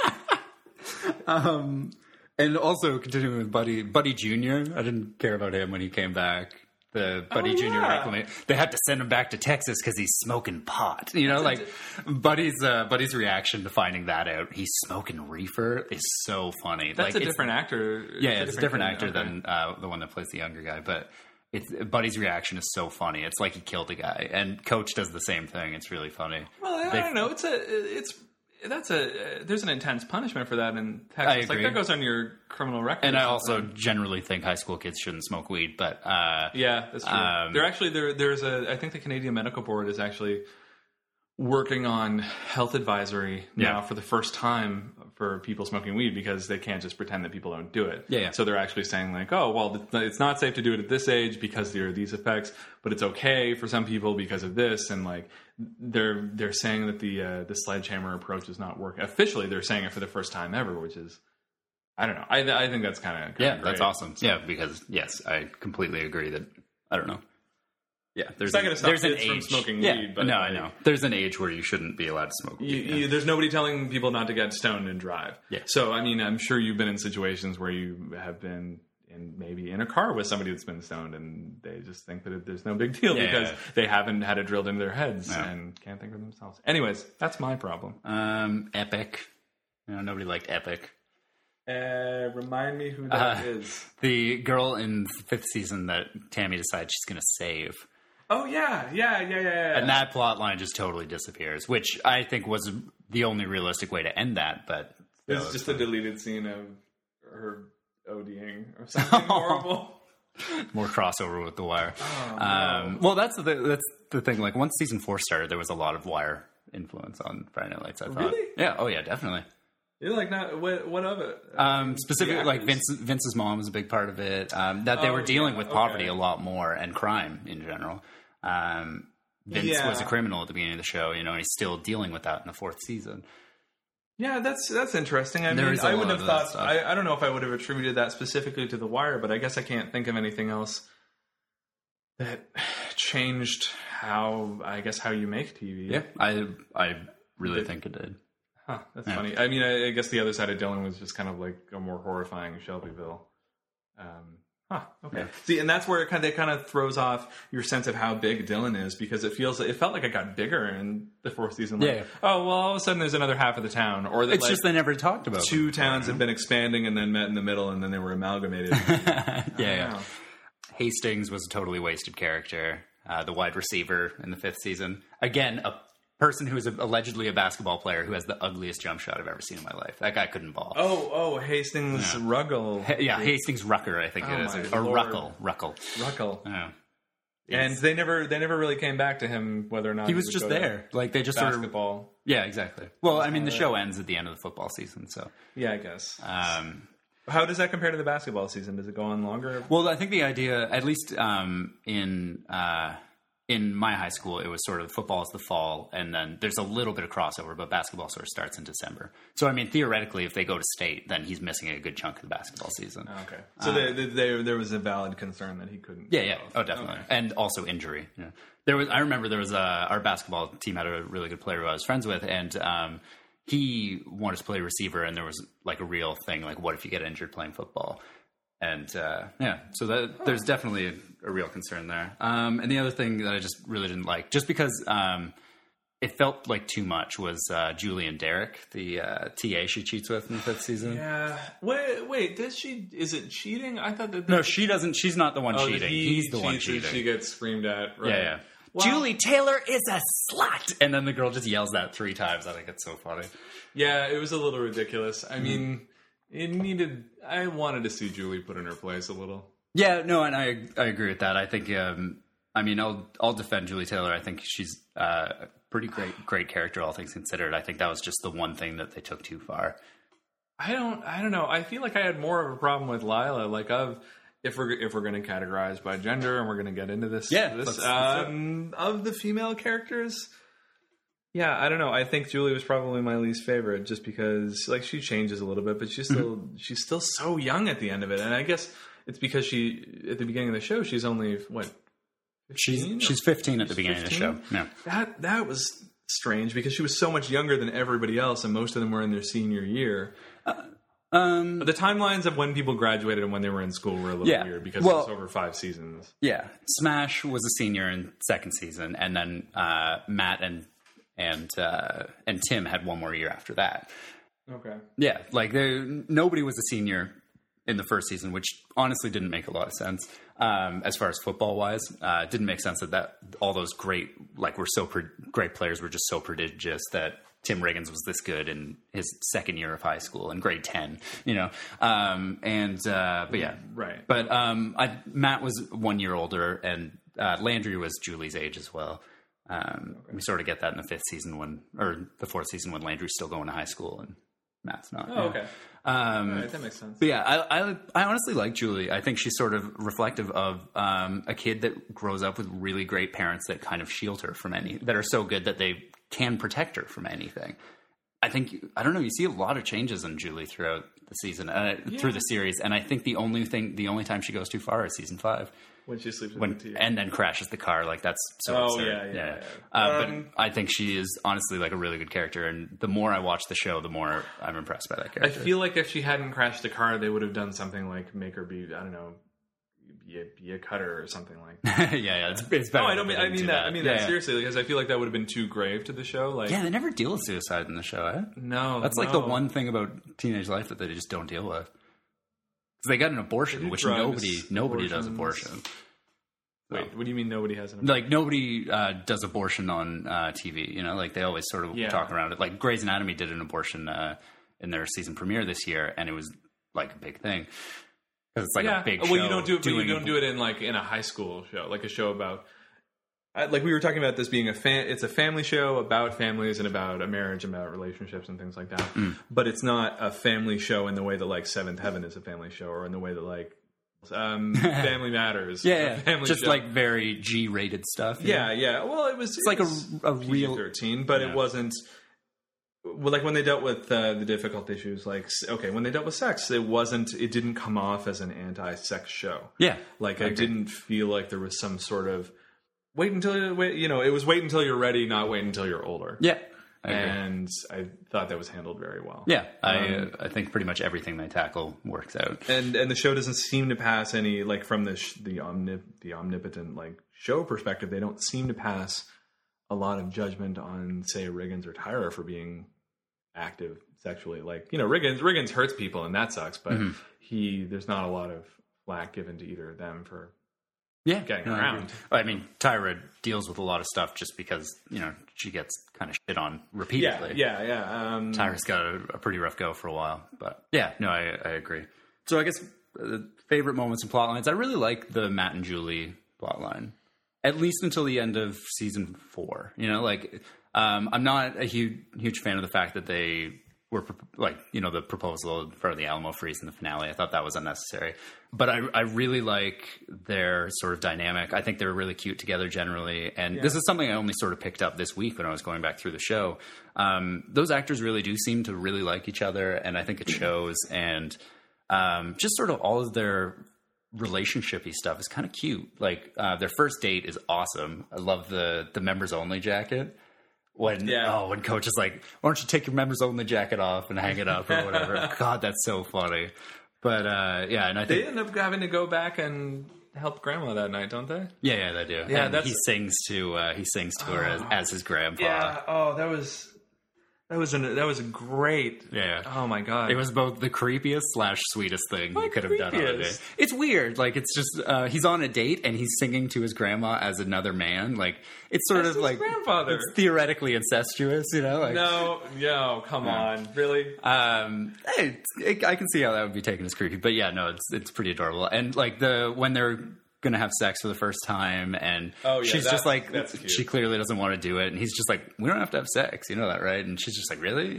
And also continuing with Buddy Jr. I didn't care about him when he came back. The Buddy Jr. reclamation. They had to send him back to Texas because he's smoking pot. Buddy's reaction to finding that out, he's smoking reefer, is so funny. That's a different actor. Yeah, it's a different actor than the one that plays the younger guy. But Buddy's reaction is so funny. It's like he killed a guy. And Coach does the same thing. It's really funny. Well, I don't know. There's an intense punishment for that in Texas. I agree. Like that goes on your criminal record. And I also generally think high school kids shouldn't smoke weed, but yeah, that's true. I think the Canadian Medical Board is actually working on health advisory now for the first time for people smoking weed, because they can't just pretend that people don't do it. So they're actually saying like, oh, well, it's not safe to do it at this age because there are these effects, but it's okay for some people because of this. And like they're saying that the sledgehammer approach is not working. Officially, they're saying it for the first time ever, which is, I don't know. I think that's kind of great. That's awesome. Yeah, because yes, I completely agree that, I don't know. Yeah, there's an age from smoking weed. But I know. There's an age where you shouldn't be allowed to smoke weed. There's nobody telling people not to get stoned and drive. Yeah. So, I mean, I'm sure you've been in situations where you have been maybe in a car with somebody that's been stoned, and they just think that there's no big deal because they haven't had it drilled into their heads and can't think of themselves. Anyways, that's my problem. Epic. Nobody liked Epic. Remind me who that is. The girl in the 5th season that Tammy decides she's going to save. Oh, yeah. And that plot line just totally disappears, which I think was the only realistic way to end that. But it's just a deleted scene of her ODing or something horrible. More crossover with The Wire. Oh, no. Well, that's the thing. Like, once season 4 started, there was a lot of Wire influence on Friday Night Lights, I thought. Really? Yeah. Oh, yeah, definitely. You're like, not what of it? Specifically, like Vince's mom was a big part of it. That they were dealing with poverty a lot more and crime in general. Vince was a criminal at the beginning of the show, and he's still dealing with that in the 4th season. Yeah, that's interesting. I mean, I wouldn't have thought. I don't know if I would have attributed that specifically to The Wire, but I guess I can't think of anything else that changed how you make TV. Yeah, I really think it did. Huh, that's funny. I mean, I guess the other side of Dylan was just kind of like a more horrifying Shelbyville. Okay. Yeah. See, and that's where it kind of throws off your sense of how big Dylan is, because it felt like it got bigger in the 4th season. Like, oh, well, all of a sudden there's another half of the town, or that, it's just they never talked about. 2 towns have been expanding and then met in the middle, and then they were amalgamated. Yeah. Hastings was a totally wasted character. The wide receiver in the 5th season, again, a person who is allegedly a basketball player who has the ugliest jump shot I've ever seen in my life. That guy couldn't ball. Oh, Hastings Ruggles. Hastings Rucker, I think it is. Or Ruckle. Ruckle. Yeah. And they never really came back to him whether or not he was just there. Like they just basketball. Sort of, yeah, exactly. Well, I mean, the show ends at the end of the football season, so yeah, I guess. How does that compare to the basketball season? Does it go on longer? Well, I think the idea, at least in my high school, it was sort of football is the fall, and then there's a little bit of crossover, but basketball sort of starts in December. So, I mean, theoretically, if they go to state, then he's missing a good chunk of the basketball season. Okay. So there was a valid concern that he couldn't. Yeah. Oh, definitely. Okay. And also injury. Yeah. I remember there was our basketball team had a really good player who I was friends with, and he wanted to play receiver, and there was like a real thing, like what if you get injured playing football? And so there's definitely a real concern there. And the other thing that I just really didn't like, just because it felt like too much, was Julie and Derek, the TA she cheats with in the 5th season. Yeah. Wait, does she? Is it cheating? I thought that. No, she doesn't. She's not the one cheating. He's the one cheating. She gets screamed at. Right? Yeah. Well, Julie Taylor is a slut, and then the girl just yells that 3 times. I think it's so funny. Yeah, it was a little ridiculous. I mean. I wanted to see Julie put in her place a little. Yeah, no, and I agree with that. I think, I'll defend Julie Taylor. I think she's a pretty great character, all things considered. I think that was just the one thing that they took too far. I don't know. I feel like I had more of a problem with Lila. Like, if we're going to categorize by gender, and we're going to get into this, of the female characters. Yeah, I don't know. I think Julie was probably my least favorite, just because like she changes a little bit, but she's still so young at the end of it. And I guess it's because at the beginning of the show, she's only what? 15? She's 15 at the beginning 15? Of the show. Yeah, that was strange because she was so much younger than everybody else, and most of them were in their senior year. The timelines of when people graduated and when they were in school were a little weird because it was over 5 seasons. Yeah, Smash was a senior in 2nd season, and then Matt and Tim had 1 more year after that. Okay. Yeah, like nobody was a senior in the 1st season, which honestly didn't make a lot of sense as far as football wise. It didn't make sense that all those great players were just so prodigious that Tim Riggins was this good in his 2nd year of high school in grade 10. But yeah, right. But Matt was 1 year older, and Landry was Julie's age as well. We sort of get that in the fourth season when Landry's still going to high school and Matt's not. Oh, okay. Right, that makes sense. But yeah, I honestly like Julie. I think she's sort of reflective of a kid that grows up with really great parents that kind of shield her from that are so good that they can protect her from anything. I don't know, you see a lot of changes in Julie throughout the season, through the series, and I think the only time she goes too far is season 5. When she sleeps with the tea. And then crashes the car. Like, that's so absurd. Yeah. But I think she is honestly like a really good character, and the more I watch the show, the more I'm impressed by that character. I feel like if she hadn't crashed the car, they would have done something like make her be, I don't know, be a cutter or something like that. It's better. No, I mean that seriously, because I feel like that would have been too grave to the show. Like, they never deal with suicide in the show, eh? No. That's like the one thing about teenage life that they just don't deal with. Because they got an abortion, which nobody does abortion. Wait, what do you mean nobody has an abortion? Like, nobody does abortion on TV, you know? Like, they always sort of talk around it. Like, Grey's Anatomy did an abortion in their season premiere this year, and it was, like, a big thing. Because it's like a big show. Well, you don't do it in a high school show, like a show about... like, we were talking about this being it's a family show about families and about a marriage and about relationships and things like that. But it's not a family show in the way that, like, Seventh Heaven is a family show, or in the way that, like... Family Matters. Family just show. Like very G-rated stuff. Yeah. Well, it's like a real PG-13, but it wasn't. Well, like when they dealt with the difficult issues, like when they dealt with sex, it didn't come off as an anti-sex show. Yeah, like I didn't feel like there was some sort of it was wait until you're ready, not wait until you're older. Yeah. And I thought that was handled very well. Yeah, I think pretty much everything they tackle works out. And the show doesn't seem to pass any, like, from the omnipotent, like, show perspective, they don't seem to pass a lot of judgment on, say, Riggins or Tyra for being active sexually. Like, Riggins hurts people and that sucks, but there's not a lot of flack given to either of them for getting around. I mean, Tyra deals with a lot of stuff just because, she gets kind of shit on repeatedly. Yeah. Tyra's got a pretty rough go for a while. But, I agree. So I guess favorite moments and plot lines. I really like the Matt and Julie plot line. At least until the end of season 4. I'm not a huge fan of the fact that they were the proposal for the Alamo freeze in the finale. I thought that was unnecessary, but I really like their sort of dynamic. I think they're really cute together generally. And this is something I only sort of picked up this week when I was going back through the show. Those actors really do seem to really like each other. And I think it shows. And just sort of all of their relationship-y stuff is kind of cute. Like their first date is awesome. I love the members only jacket. When Coach is like, why don't you take your members only jacket off and hang it up or whatever. God, that's so funny. But and I think they end up having to go back and help Grandma that night, don't they? Yeah, they do. Yeah, and he sings to her as his grandpa. Yeah. Oh, that was a great. Yeah. Oh my God. It was both the creepiest / sweetest thing you could have done on a date. It's weird. Like, it's just he's on a date and he's singing to his grandma as another man. Like, it's sort of like grandfather. It's theoretically incestuous, Like, no, come on, really? I can see how that would be taken as creepy, but it's pretty adorable. And like when they're gonna have sex for the first time, and she's just like, she clearly doesn't want to do it, and he's just like, we don't have to have sex, you know that, right? And she's just like, really,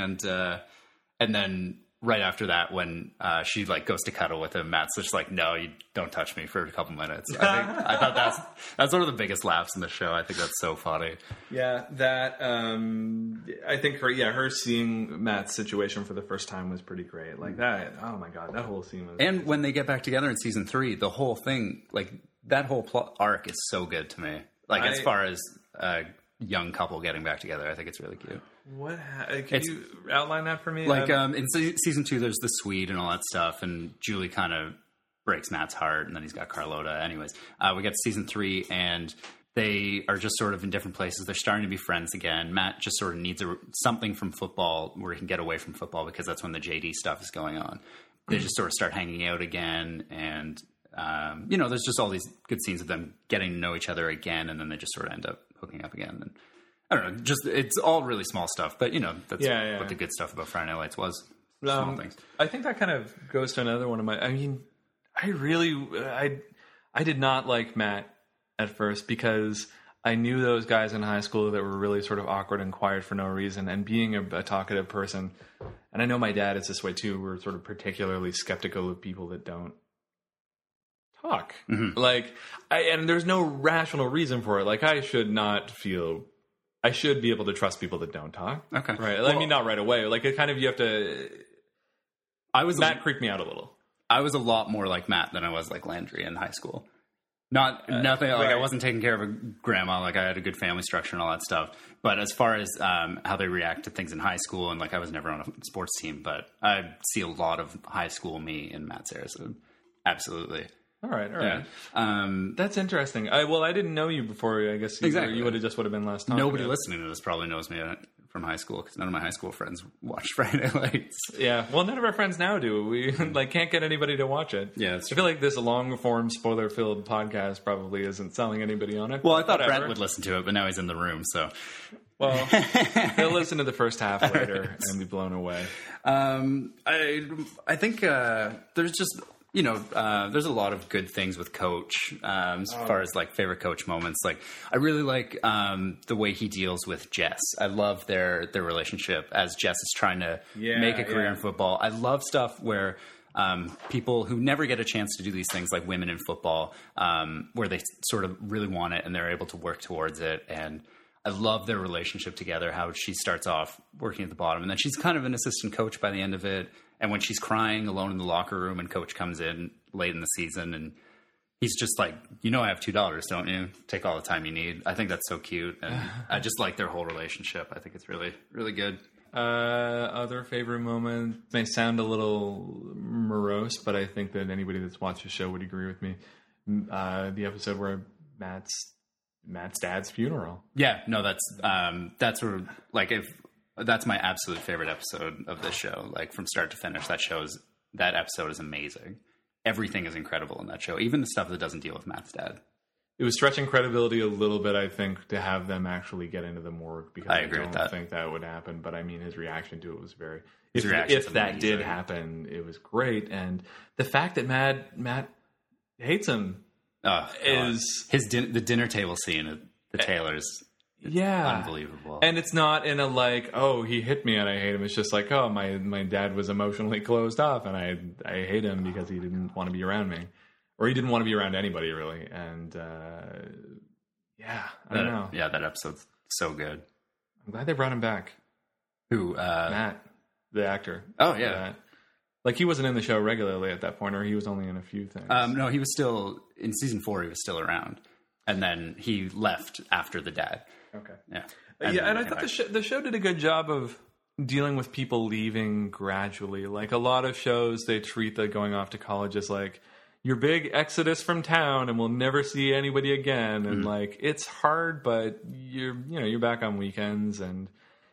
and then right after that, when she like goes to cuddle with him, Matt's just like, no, you don't touch me for a couple minutes. I thought that's one of the biggest laughs in the show. I think that's so funny. Yeah, that I think her seeing Matt's situation for the first time was pretty great. Like that. Oh my God, that whole scene was. And amazing. When they get back together in season 3, the whole thing, like that whole plot arc, is so good to me. Like as far as a young couple getting back together, I think it's really cute. Can you outline that for me? Like in season 2, there's the Swede and all that stuff, and Julie kind of breaks Matt's heart, and then he's got Carlota. Anyways, we get to season 3, and they are just sort of in different places. They're starting to be friends again. Matt just sort of needs something from football where he can get away from football, because that's when the JD stuff is going on. They just sort of start hanging out again, and there's just all these good scenes of them getting to know each other again, and then they just sort of end up hooking up again. And I don't know, just it's all really small stuff, but that's what the good stuff about Friday Night Lights was. Small things. I think that kind of goes to another one of my. I mean, I did not like Matt at first, because I knew those guys in high school that were really sort of awkward and quiet for no reason. And being a talkative person, and I know my dad is this way too, we're sort of particularly skeptical of people that don't talk. Mm-hmm. Like, and there's no rational reason for it. Like, I should be able to trust people that don't talk. Okay. Right. Well, I mean, not right away. Like, it kind of, you have to... Matt creeped me out a little. I was a lot more like Matt than I was like Landry in high school. Nothing like right. I wasn't taking care of a grandma. Like, I had a good family structure and all that stuff. But as far as how they react to things in high school, and like, I was never on a sports team, but I see a lot of high school me in Matt Saracen. Absolutely. All right. Yeah. That's interesting. I didn't know you before. I guess you would have been last time. Nobody listening to this probably knows me from high school, because none of my high school friends watch Friday Night Lights. Yeah. Well, none of our friends now do. We can't get anybody to watch it. Yeah. I feel like this long-form, spoiler-filled podcast probably isn't selling anybody on it. Well, I thought Brent would listen to it, but now he's in the room, so... Well, he'll listen to the first half later and be blown away. I think there's just... there's a lot of good things with Coach as far as like favorite Coach moments. Like, I really like the way he deals with Jess. I love their relationship as Jess is trying to make a career in football. I love stuff where people who never get a chance to do these things, like women in football, where they sort of really want it and they're able to work towards it. And I love their relationship together, how she starts off working at the bottom and then she's kind of an assistant coach by the end of it. And when she's crying alone in the locker room and Coach comes in late in the season and he's just like, I have $2, don't you? Take all the time you need. I think that's so cute. And I just like their whole relationship. I think it's really, really good. Other favorite moment may sound a little morose, but I think that anybody that's watched the show would agree with me. The episode where Matt's dad's funeral. Yeah, no, that's where, like, that's my absolute favorite episode of this show. Like, from start to finish, that episode is amazing. Everything is incredible in that show, even the stuff that doesn't deal with Matt's dad. It was stretching credibility a little bit, I think, to have them actually get into the morgue, because I don't think that would happen. But I mean, his reaction to it was very. If that did happen, it was great, and the fact that Matt hates him is the dinner table scene at the Taylors. Yeah. Unbelievable. And it's not in a like, oh, he hit me and I hate him. It's just like, oh, my dad was emotionally closed off and I hate him because he didn't want to be around me. Or he didn't want to be around anybody, really. And, I don't know. Yeah, that episode's so good. I'm glad they brought him back. Who? Matt, the actor. Oh, yeah. Like, he wasn't in the show regularly at that point, or he was only in a few things. No, he was still, in season 4, he was still around. And then he left after the dad. Okay. Yeah. And I thought the show did a good job of dealing with people leaving gradually. Like, a lot of shows, they treat the going off to college as like your big exodus from town and we'll never see anybody again. And like, it's hard, but you're back on weekends and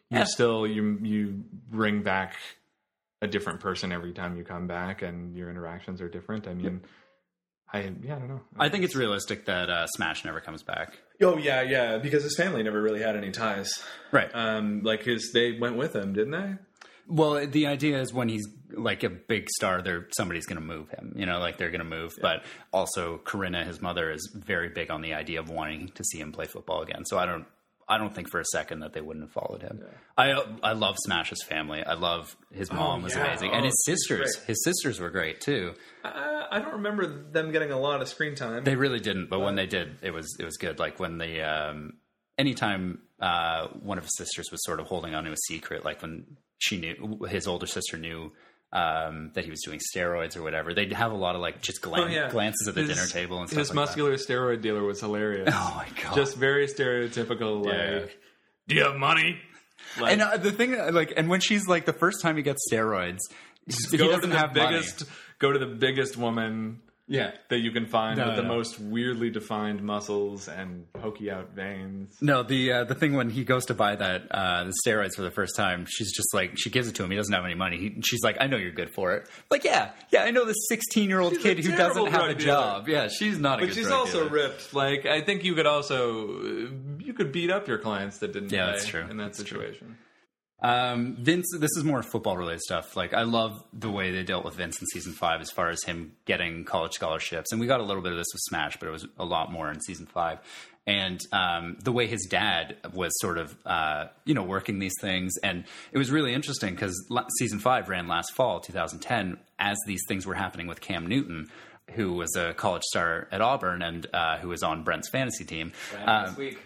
you bring back a different person every time you come back and your interactions are different. I mean, I don't know. I think it's realistic that Smash never comes back. Oh, yeah, because his family never really had any ties. Right. They went with him, didn't they? Well, the idea is when he's like a big star, somebody's going to move him. Like they're going to move. Yeah. But also Corinna, his mother, is very big on the idea of wanting to see him play football again. So I don't think for a second that they wouldn't have followed him. Yeah. I love Smash's family. I love his mom was amazing. And his sisters. Great. His sisters were great too. I don't remember them getting a lot of screen time. They really didn't, but when they did, it was good. Like when anytime one of his sisters was sort of holding on to a secret, like when his older sister knew that he was doing steroids or whatever, they'd have a lot of like just glances at the dinner table and stuff. His muscular steroid dealer was hilarious. Oh my god! Just very stereotypical. Like, do you have money? Like, and the thing, like, and when she's like, the first time he gets steroids, he doesn't have money. Go to the biggest woman that you can find with the most weirdly defined muscles and pokey out veins. No, the thing when he goes to buy that the steroids for the first time, she's just like, she gives it to him. He doesn't have any money. She's like, I know you're good for it. Like, yeah, I know this 16-year-old kid who doesn't have a job. Yeah, she's not a good drug dealer. But she's also ripped. Like, I think you could beat up your clients that didn't pay that's true. In that situation. True. Vince, this is more football related stuff. Like, I love the way they dealt with Vince in season 5 as far as him getting college scholarships. And we got a little bit of this with Smash, but it was a lot more in season 5. And the way his dad was sort of, working these things. And it was really interesting because season 5 ran last fall, 2010, as these things were happening with Cam Newton, who was a college star at Auburn and who was on Brent's fantasy team. This week.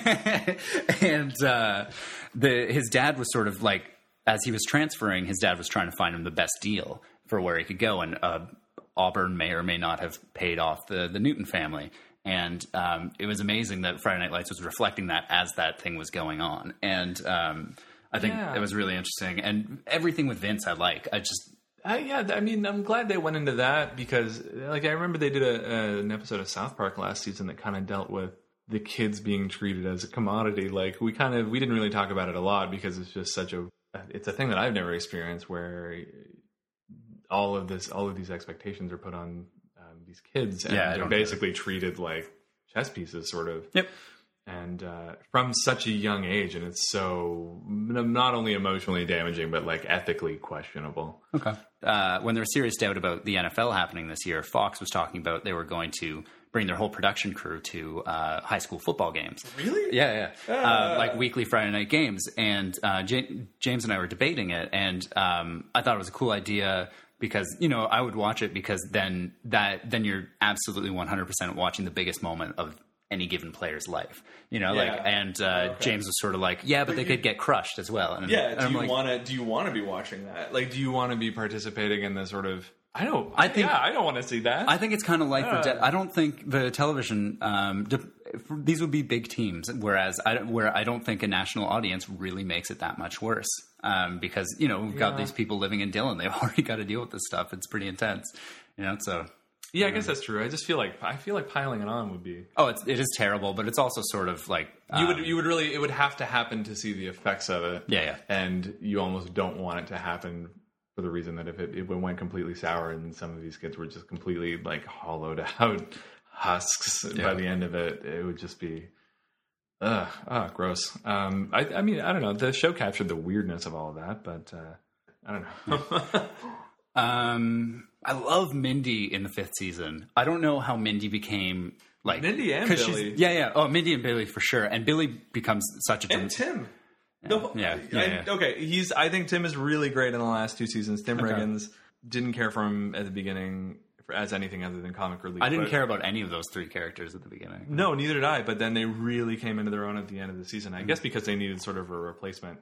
And his dad was sort of like, as he was transferring, his dad was trying to find him the best deal for where he could go. And Auburn may or may not have paid off the Newton family. And it was amazing that Friday Night Lights was reflecting that as that thing was going on. And I think it was really interesting. And everything with Vince I like. I'm glad they went into that because, like, I remember they did an episode of South Park last season that kind of dealt with the kids being treated as a commodity. Like, we didn't really talk about it a lot because it's just it's a thing that I've never experienced where all of these expectations are put on these kids and they're basically treated like chess pieces, sort of. Yep. And from such a young age, and it's so not only emotionally damaging, but like ethically questionable. Okay. When there was serious doubt about the NFL happening this year, Fox was talking about they were going to bring their whole production crew to high school football games. Really? Yeah. Like weekly Friday night games. And James and I were debating it, and I thought it was a cool idea. Because, I would watch it because then you're absolutely 100% watching the biggest moment of any given player's life, James was sort of like, but they could get crushed as well. And, do you want to be watching that? Like, do you want to be participating in the sort of, I don't want to see that. I think it's kind of like, I don't think the television, these would be big teams, whereas I don't think a national audience really makes it that much worse. Because, we've got these people living in Dillon. They've already got to deal with this stuff. It's pretty intense, so. Yeah, I guess that's true. I just feel like piling it on would be. Oh, it is terrible, but it's also sort of like it would have to happen to see the effects of it. Yeah. And you almost don't want it to happen for the reason that if it went completely sour and some of these kids were just completely like hollowed out husks by the end of it, it would just be gross. I don't know. The show captured the weirdness of all of that, but I don't know. I love Mindy in the 5th season. I don't know how Mindy became like Mindy and Billy. Oh, Mindy and Billy for sure. And Billy becomes such a and Tim. Okay, I think Tim is really great in the last 2 seasons. Tim Riggins, didn't care for him at the beginning as anything other than comic relief. I didn't care about any of those 3 characters at the beginning. No, neither did I. But then they really came into their own at the end of the season. I guess because they needed sort of a replacement.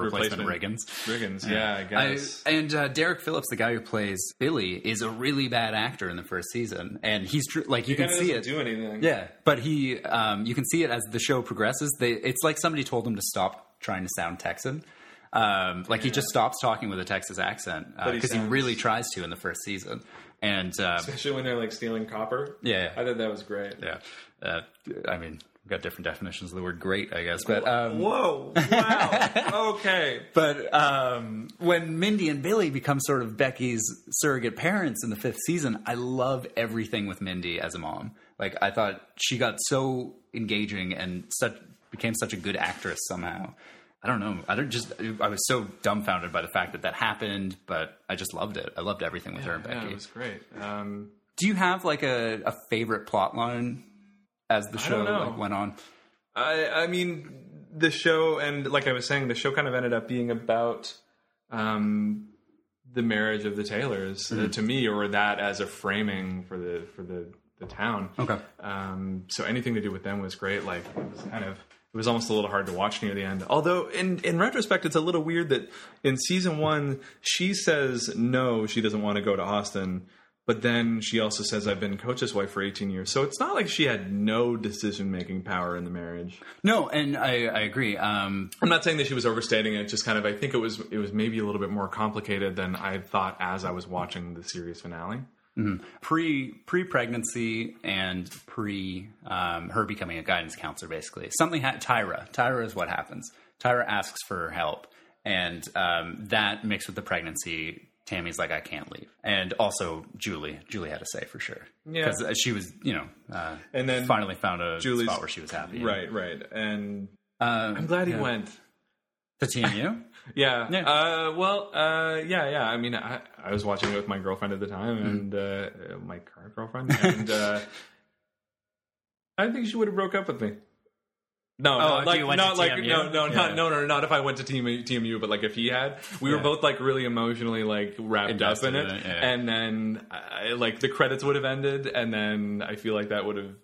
Riggins, yeah, I guess. And Derek Phillips, the guy who plays Billy, is a really bad actor in the 1st season, and he's you can see it. Do anything? Yeah, but he, you can see it as the show progresses. It's like somebody told him to stop trying to sound Texan. He just stops talking with a Texas accent because he really tries to in the 1st season, and especially when they're like stealing copper. Yeah, I thought that was great. Yeah, we've got different definitions of the word great, I guess. But whoa, wow, okay. But when Mindy and Billy become sort of Becky's surrogate parents in the 5th season, I love everything with Mindy as a mom. Like, I thought she got so engaging and became such a good actress somehow. I don't know. I was so dumbfounded by the fact that happened, but I just loved it. I loved everything with her and Becky. Yeah, it was great. Do you have like a favorite plot line as the show went on? I mean, the show, and like I was saying, the show kind of ended up being about the marriage of the Taylors to me, or that as a framing for the town. Okay. So anything to do with them was great. Like, it was almost a little hard to watch near the end. Although, in retrospect, it's a little weird that in season 1, she says no, she doesn't want to go to Austin. But then she also says, I've been Coach's wife for 18 years. So it's not like she had no decision-making power in the marriage. No, and I agree. I'm not saying that she was overstating it. Just I think it was maybe a little bit more complicated than I thought as I was watching the series finale. Mm-hmm. Pre-pregnancy and her becoming a guidance counselor, basically. Tyra is what happens. Tyra asks for help. And that mixed with the pregnancy, Tammy's like, I can't leave. And also Julie had a say for sure. Yeah. Because she was, and then finally found a spot where she was happy. Right. And I'm glad he went. To TMU? Yeah. I mean, I was watching it with my girlfriend at the time and my current girlfriend. And I think she would have broke up with me. not if I went to TMU, but like if he had, we were both like really emotionally like wrapped up in it, and then like the credits would have ended, and then I feel like that would have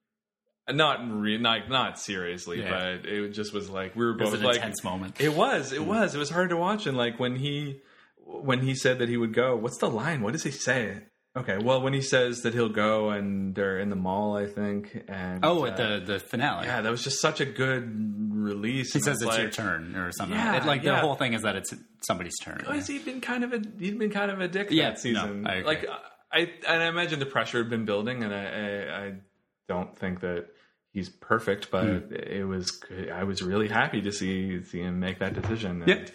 not seriously, but it just was like we were both an like intense moment. It was hard to watch, and like when he said that he would go, what's the line? What does he say? Okay, well, when he says that he'll go and they're in the mall, I think. And at the finale. Yeah, that was just such a good release. He says it's your turn or something. Yeah, the whole thing is that it's somebody's turn. Because he'd been kind of a dick that season. No, I agree. I imagine the pressure had been building, and I don't think that he's perfect, but it was good. I was really happy to see him make that decision. And,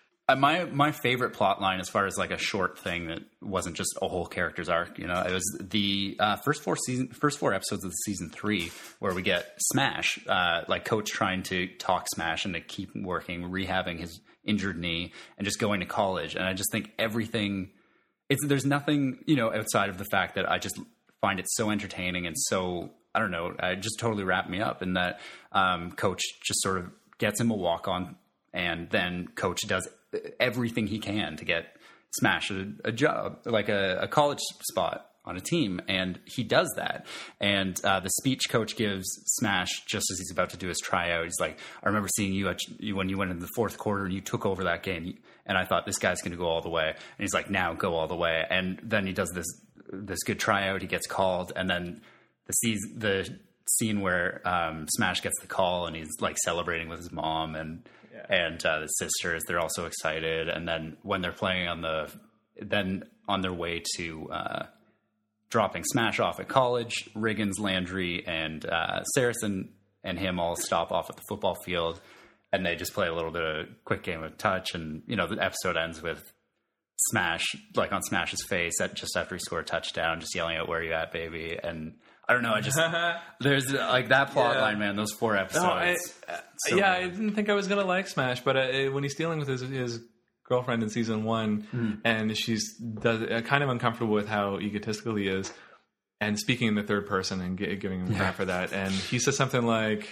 my favorite plot line, as far as like a short thing that wasn't just a whole character's arc, it was the first four episodes of the season 3, where we get Smash, like Coach trying to talk Smash into keep working, rehabbing his injured knee, and just going to college. And I just think everything, there's nothing, outside of the fact that I just find it so entertaining and so, I don't know, it just totally wrapped me up in that Coach just sort of gets him a walk on, and then Coach does everything he can to get Smash a job, like a college spot on a team, and he does that. And the speech Coach gives Smash just as he's about to do his tryout, he's like, I remember seeing you when you went in the fourth quarter and you took over that game, and I thought, this guy's going to go all the way. And he's like, now go all the way. And then he does this good tryout, he gets called, and then the scene where Smash gets the call and he's like celebrating with his mom and the sisters, they're also excited. And then when they're playing on their way to dropping Smash off at college, Riggins, Landry, and Saracen and him all stop off at the football field, and they just play a little bit of quick game of touch. And the episode ends with Smash, like on Smash's face just after he scored a touchdown, just yelling out, "Where you at, baby?" And I don't know, I just there's like that plot line, man, those 4 episodes. No, I didn't think I was gonna like Smash, but when he's dealing with his girlfriend in season 1, and she's kind of uncomfortable with how egotistical he is, and speaking in the third person and giving him crap for that, and he says something like,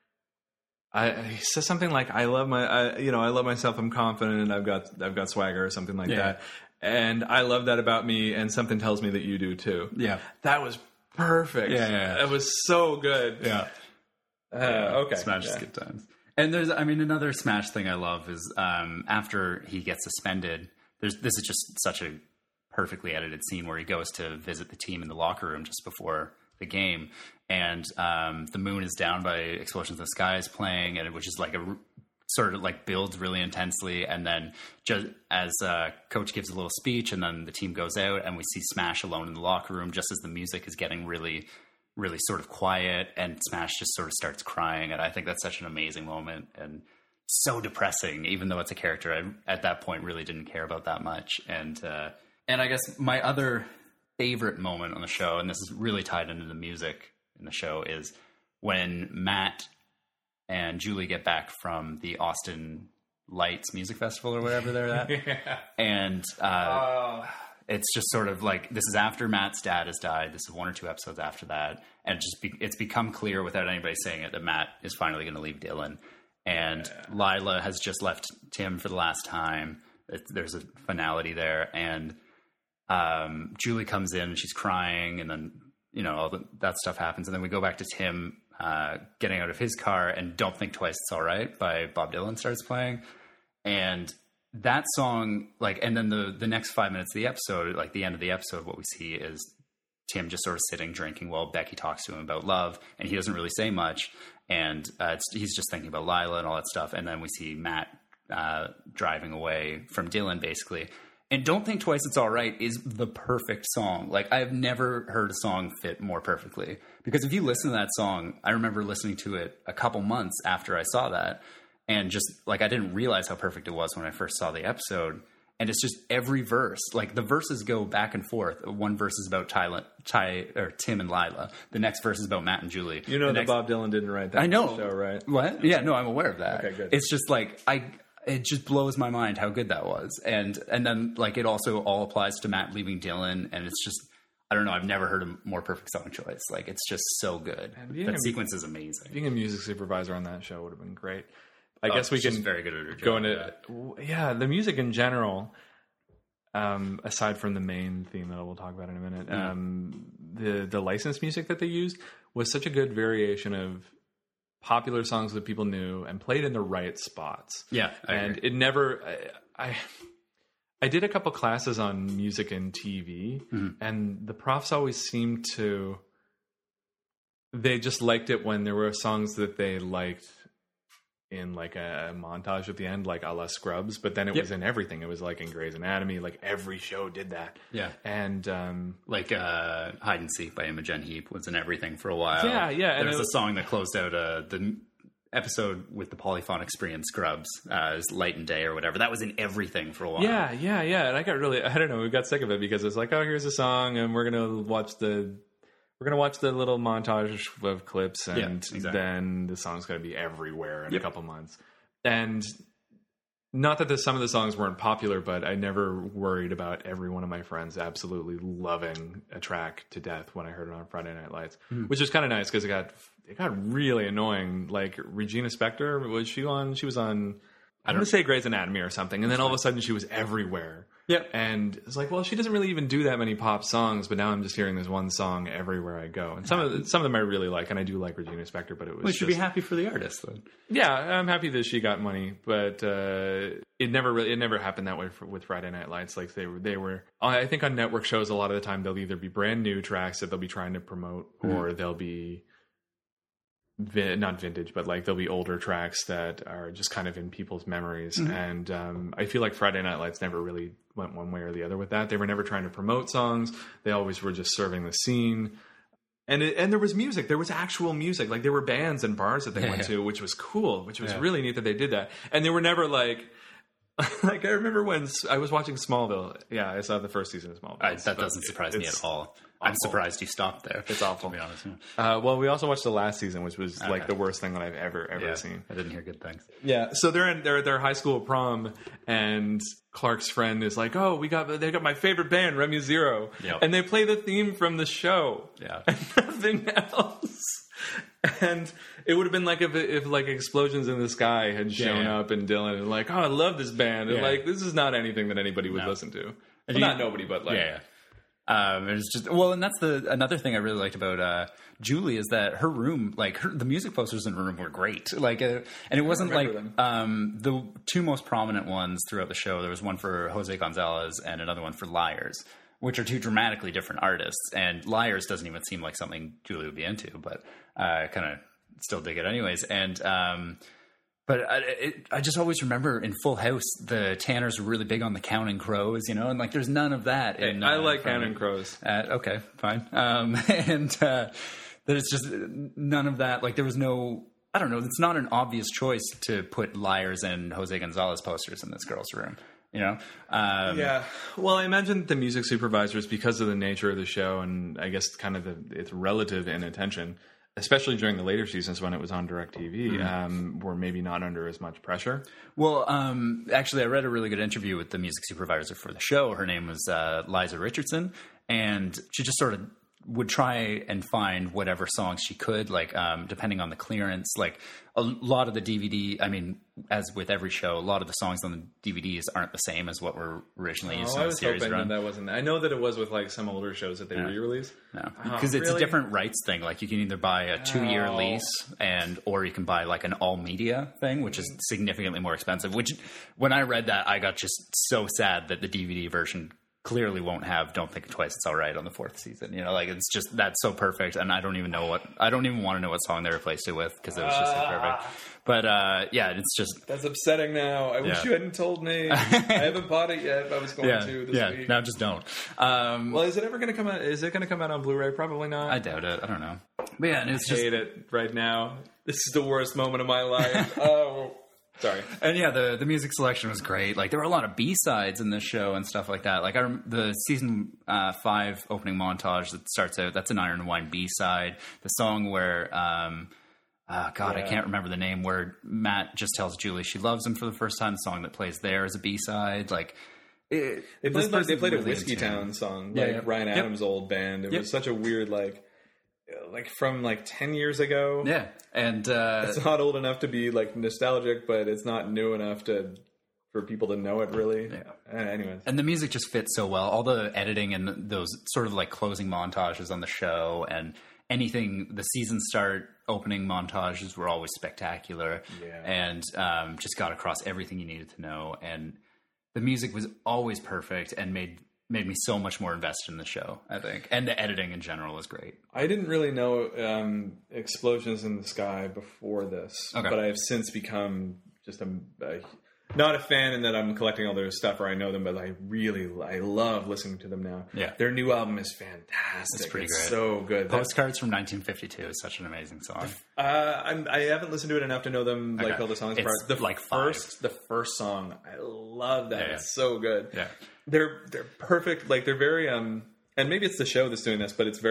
I love myself, I'm confident, I've got swagger, or something like that, and I love that about me, and something tells me that you do too. Yeah, that was perfect. Yeah. It was so good. Yeah. Okay. Smash is good times. And there's, another Smash thing I love is after he gets suspended, this is just such a perfectly edited scene where he goes to visit the team in the locker room just before the game, and the moon is down by Explosions in the Sky is playing, and which is like a sort of like builds really intensely, and then just as Coach gives a little speech, and then the team goes out, and we see Smash alone in the locker room just as the music is getting really, really sort of quiet, and Smash just sort of starts crying, and I think that's such an amazing moment and so depressing, even though it's a character I at that point really didn't care about that much. And I guess my other favorite moment on the show, and this is really tied into the music in the show, is when Matt and Julie get back from the Austin Lights Music Festival or whatever they're at. And it's just sort of like, this is after Matt's dad has died. This is 1 or 2 episodes after that. And it's become clear without anybody saying it that Matt is finally going to leave Dylan. And Lila has just left Tim for the last time. There's a finality there. And Julie comes in and she's crying, and then, all that stuff happens. And then we go back to Tim getting out of his car, and Don't Think Twice, It's All Right by Bob Dylan starts playing. And that song, like, and then the next 5 minutes of the episode, like the end of the episode, what we see is Tim just sort of sitting drinking while Becky talks to him about love, and he doesn't really say much, and he's just thinking about Lila and all that stuff. And then we see Matt driving away from Dylan, basically. And Don't Think Twice, It's All Right is the perfect song. Like, I've never heard a song fit more perfectly. Because if you listen to that song, I remember listening to it a couple months after I saw that, and just, like, I didn't realize how perfect it was when I first saw the episode. And it's just every verse. Like, the verses go back and forth. One verse is about Tim and Lila. The next verse is about Matt and Julie. You know that Bob Dylan didn't write that I know. show, right? What? Yeah, no, I'm aware of that. Okay, good. It's just, like, it just blows my mind how good that was. And then, like, it also all applies to Matt leaving Dylan. And it's just, I don't know. I've never heard a more perfect song choice. Like, it's just so good. That sequence is amazing. Being a music supervisor on that show would have been great. I guess we can very good at her job, go into the music in general. Aside from the main theme that we'll talk about in a minute, the licensed music that they used was such a good variation of popular songs that people knew and played in the right spots. Yeah, it never. I did a couple classes on music and TV, and the profs always seemed to. They just liked it when there were songs that they liked in like a montage at the end, like a la Scrubs, but then it was in everything. It was like in Grey's Anatomy, like every show did that. Yeah. And like Hide and Seek by Imogen Heap was in everything for a while. Yeah. There's a song that closed out the episode with the polyphonic spree in Scrubs, Light and Day or whatever. That was in everything for a while. Yeah. And I don't know, we got sick of it because it's like, oh, here's a song and we're going to watch the little montage of clips, and then the song's going to be everywhere in a couple months. And not that some of the songs weren't popular, but I never worried about every one of my friends absolutely loving a track to death when I heard it on Friday Night Lights, which is kind of nice because it got really annoying. Like Regina Spektor, she was on, I don't want to say Grey's Anatomy or something, and then all of a sudden she was everywhere. Yep. And it's like, well, she doesn't really even do that many pop songs, but now I'm just hearing this one song everywhere I go. And some of them I really like, and I do like Regina Spektor, but it was. We should be happy for the artist, then. Yeah, I'm happy that she got money, but it never happened that way with Friday Night Lights. Like they were. I think on network shows, a lot of the time they'll either be brand new tracks that they'll be trying to promote, or they'll be. Not vintage, but like there'll be older tracks that are just kind of in people's memories. And I feel like Friday Night Lights never really went one way or the other with that. They were never trying to promote songs. They always were just serving the scene. And there was music. There was actual music. Like there were bands and bars that they went to, which was cool, which was really neat that they did that. And they were never like I remember when I was watching Smallville. Yeah, I saw the first season of Smallville. That doesn't surprise me at all. Awful. I'm surprised you stopped there. It's awful, to be honest. Well, we also watched the last season, which was like the worst thing that I've ever seen. I didn't hear good things. Yeah, so they're at their high school prom, and Clark's friend is like, "Oh, they got my favorite band, Remy Zero," and they play the theme from the show, and nothing else. And it would have been like if like Explosions in the Sky had shown up and Dylan and like, oh, I love this band, and like this is not anything that anybody would listen to. Well, not nobody, but like. It's just and that's another thing I really liked about Julie is that her room, like the music posters in her room were great. Like, and it wasn't like the two most prominent ones throughout the show. There was one for Jose Gonzalez and another one for Liars, which are two dramatically different artists. And Liars doesn't even seem like something Julie would be into, but I kind of still dig it anyways. And but I just always remember in Full House, the Tanners were really big on the Counting Crows, and like there's none of that. I like Counting Crows. Okay, fine. And there's just none of that. Like there was no, I don't know, it's not an obvious choice to put Liars and Jose Gonzalez posters in this girl's room. Yeah. Well, I imagine the music supervisors, because of the nature of the show and I guess kind of its relative inattention, especially during the later seasons when it was on DirecTV, were maybe not under as much pressure. Well, actually, I read a really good interview with the music supervisor for the show. Her name was Liza Richardson, and she just sort of would try and find whatever songs she could, like depending on the clearance. Like a lot of the DVD, I mean, as with every show, a lot of the songs on the DVDs aren't the same as what were originally used in the series run. I was hoping that wasn't. I know that it was with like some older shows that they re-release. No, because it's a different rights thing. Like you can either buy a 2-year lease or you can buy like an all media thing, which is significantly more expensive. Which when I read that, I got just so sad that the DVD version clearly won't have Don't Think Twice, It's All Right on the 4th season. Like it's just, that's so perfect. And I don't even want to know what song they replaced it with because it was just so perfect. But it's just. That's upsetting now. I wish you hadn't told me. I haven't bought it yet, but I was going to this week. No, just don't. Well, is it ever going to come out? Is it going to come out on Blu-ray? Probably not. I doubt it. I don't know. But yeah, and it's I hate it right now. This is the worst moment of my life. Sorry. And yeah, the music selection was great. Like there were a lot of B-sides in this show and stuff like that. Like the season 5 opening montage that starts out, that's an Iron and Wine B-side. The song where, I can't remember the name, where Matt just tells Julie she loves him for the first time. The song that plays there is a B-side. Like They played a Whiskey Town song, Ryan Adams' old band. It was such a weird, like from 10 years ago. Yeah, and it's not old enough to be like nostalgic, but it's not new enough for people to know it really. Yeah. Anyways, and the music just fits so well. All the editing and those sort of like closing montages on the show, and anything, the season start opening montages were always spectacular. Yeah, and just got across everything you needed to know. And the music was always perfect and made me so much more invested in the show, I think. And the editing in general was great. I didn't really know Explosions in the Sky before this, but I've since become just not a fan in that I'm collecting all their stuff or I know them, but I love listening to them now. Yeah. Their new album is fantastic. It's pretty great. So good. Postcards from 1952 is such an amazing song. I haven't listened to it enough to know them all the songs. It's The first song, I love that. Yeah. It's so good. Yeah. They're perfect. Like they're very and maybe it's the show that's doing this, but it's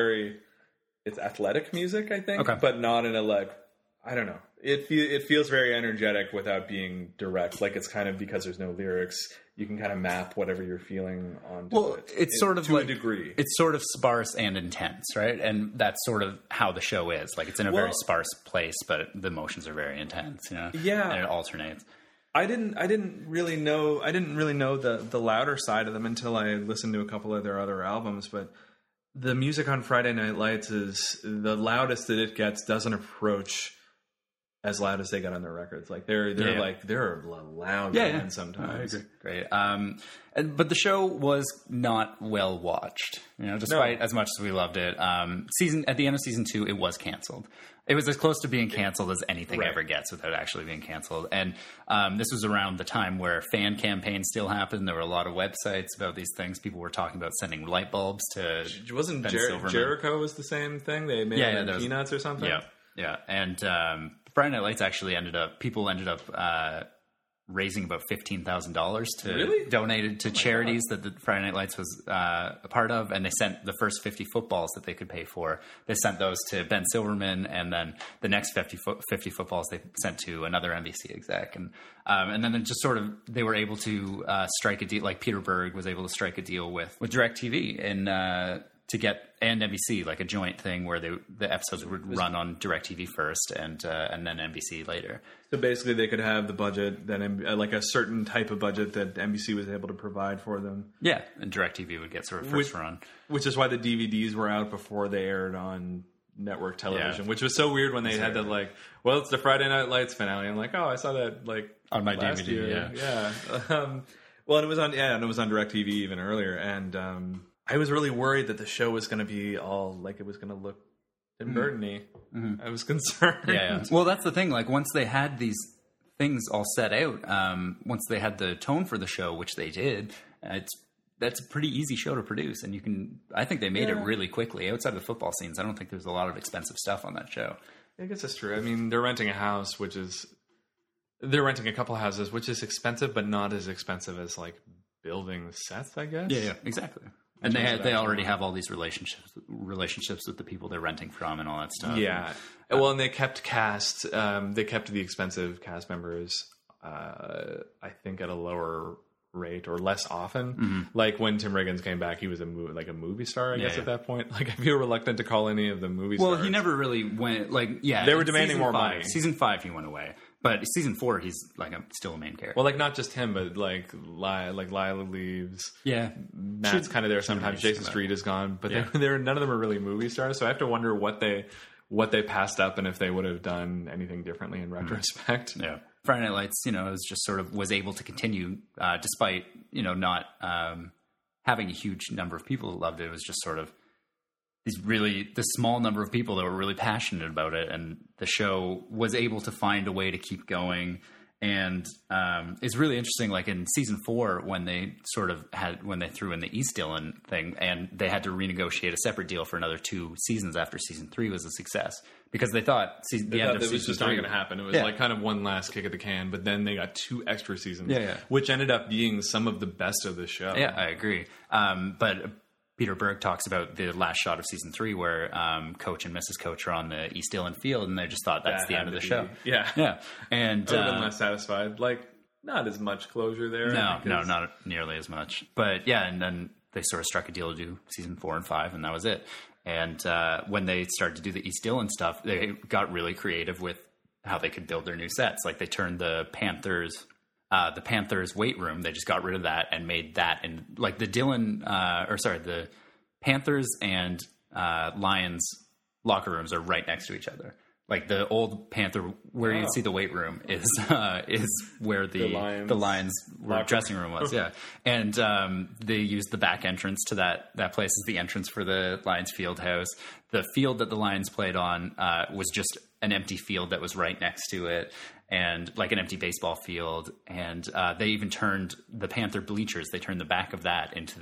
athletic music, I think, but not in a I don't know. It feels very energetic without being direct. Like it's kind of because there's no lyrics, you can kind of map whatever you're feeling onto it. It's sort of to a degree. It's sort of sparse and intense, right? And that's sort of how the show is. Like it's in a very sparse place, but the emotions are very intense, you know? Yeah. And it alternates. I didn't really know the louder side of them until I listened to a couple of their other albums, but the music on Friday Night Lights is the loudest that it gets doesn't approach as loud as they got on their records. Like they're a loud band sometimes. I agree. Great. But the show was not well watched. You know, despite as much as we loved it. At the end of season 2, it was canceled. It was as close to being canceled as anything ever gets without actually being canceled. And this was around the time where fan campaigns still happened. There were a lot of websites about these things. People were talking about sending light bulbs to Wasn't Jericho was the same thing? They made Peanuts or something? Yeah. And Friday Night Lights actually people ended up raising about $15,000 to donate it to charities that the Friday Night Lights was a part of, and they sent the first 50 footballs that they could pay for. They sent those to Ben Silverman, and then the next 50 footballs they sent to another NBC exec, and then it just sort of they were able to strike a deal. Like Peter Berg was able to strike a deal with DirecTV and to get and NBC, like a joint thing where the episodes would run on DirecTV first and then NBC later. So basically, they could have the budget that like a certain type of budget that NBC was able to provide for them. Yeah, and DirecTV would get sort of first run, which is why the DVDs were out before they aired on network television, which was so weird when they had that it's the Friday Night Lights finale. I'm like, oh, I saw that on my last DVD. Year. Yeah. Well, and it was on DirecTV even earlier, and I was really worried that the show was going to be all like it was going to look Tim Burton-y. Mm-hmm. I was concerned. Yeah. Well, that's the thing. Like once they had these things all set out, once they had the tone for the show, which they did, that's a pretty easy show to produce, and I think they made it really quickly. Outside of the football scenes, I don't think there's a lot of expensive stuff on that show. I guess that's true. I mean, they're renting they're renting a couple houses, which is expensive, but not as expensive as like building sets, I guess. Yeah, exactly. And they already have all these relationships with the people they're renting from and all that stuff. Yeah. And they kept cast. They kept the expensive cast members, I think, at a lower rate or less often. Mm-hmm. Like when Tim Riggins came back, he was a movie star, I guess, at that point. Like I feel reluctant to call any of the movie stars. Well, he never really went. They were demanding more money. Season 5, he went away. But season 4, he's still a main character. Well, not just him, but Lila leaves. Yeah, Matt's kind of there sometimes. Jason Street is gone, but none of them are really movie stars. So I have to wonder what they passed up and if they would have done anything differently in retrospect. Yeah, Friday Night Lights, was able to continue despite not having a huge number of people that loved it. It was just sort of the small number of people that were really passionate about it, and the show was able to find a way to keep going. And it's really interesting, like in season 4, when they threw in the East Dillon thing, and they had to renegotiate a separate deal for another 2 seasons after season 3 was a success, because they thought the end of season 3 was just not going to happen. It was like kind of one last kick at the can, but then they got 2 extra seasons, which ended up being some of the best of the show. Yeah, I agree. But Peter Berg talks about the last shot of season 3 where Coach and Mrs. Coach are on the East Dillon field, and they just thought that's the end of the show. Yeah. And I would have been less satisfied. Like, not as much closure there. No, not nearly as much. But yeah, and then they sort of struck a deal to do season 4 and 5, and that was it. And when they started to do the East Dillon stuff, they got really creative with how they could build their new sets. Like they turned the Panthers weight room. They just got rid of that and made that, and like the the Panthers and Lions locker rooms are right next to each other. Like the old Panther, where you see the weight room is where the Lions dressing room was. Yeah, and they used the back entrance to that place as the entrance for the Lions field house. The field that the Lions played on was just an empty field that was right next to it, and like an empty baseball field. And they even turned the Panther bleachers. They turned the back of that into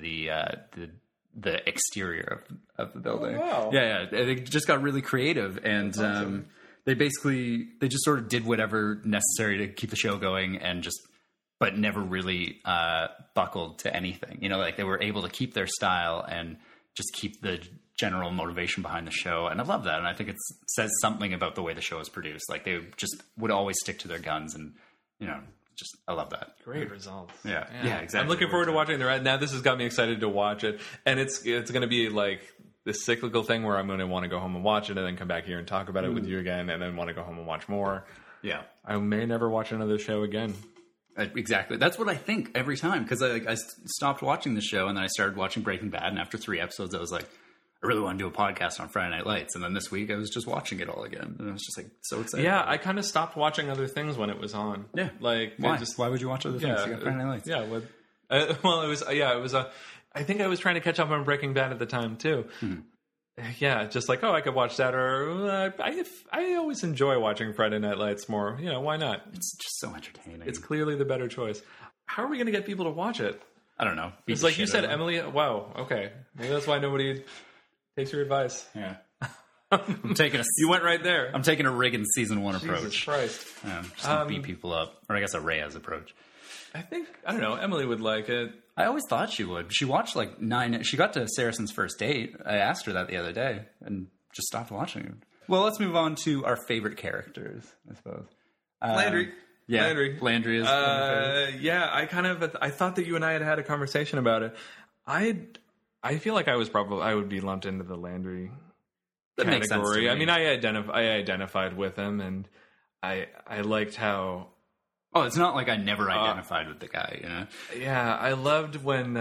the exterior of the building. Oh, wow. Yeah. They just got really creative, and awesome. They just sort of did whatever necessary to keep the show going, but never really buckled to anything. You know, like they were able to keep their style and just keep the general motivation behind the show. And I love that. And I think it says something about the way the show is produced. Like they just would always stick to their guns, and, you know, I love that. Great results. Yeah, exactly. I'm looking forward to watching the rest. Now this has got me excited to watch it, and it's going to be like this cyclical thing where I'm going to want to go home and watch it, and then come back here and talk about it with you again, and then want to go home and watch more. Yeah, I may never watch another show again. Exactly. That's what I think every time, because I stopped watching the show, and then I started watching Breaking Bad, and after 3 episodes, I was like, I really want to do a podcast on Friday Night Lights. And then this week I was just watching it all again. And I was just like so excited. Yeah, I kind of stopped watching other things when it was on. Yeah. Like, why? Why would you watch other things? You got Friday Night Lights. Yeah. Well, it was I think I was trying to catch up on Breaking Bad at the time too. Yeah, just like, I could watch that, or I always enjoy watching Friday Night Lights more. You know, why not? It's just so entertaining. It's clearly the better choice. How are we going to get people to watch it? I don't know. It's like you said, Emily. Wow. Okay. Maybe that's why nobody takes your advice. Yeah. I'm taking you went right there. I'm taking a Riggins season 1 approach. Jesus Christ. Just to beat people up. Or I guess a Reyes approach. I don't know, Emily would like it. I always thought she would. She watched like 9. She got to Saracen's first date. I asked her that the other day and just stopped watching it. Well, let's move on to our favorite characters, I suppose. Landry. Yeah, Landry is one of my favorites. Yeah, I thought that you and I had a conversation about it. I feel like I would be lumped into the Landry category. Makes sense to me. I mean, I identified with him, and I liked how. Oh, it's not like I never identified with the guy, you know? Yeah, I loved when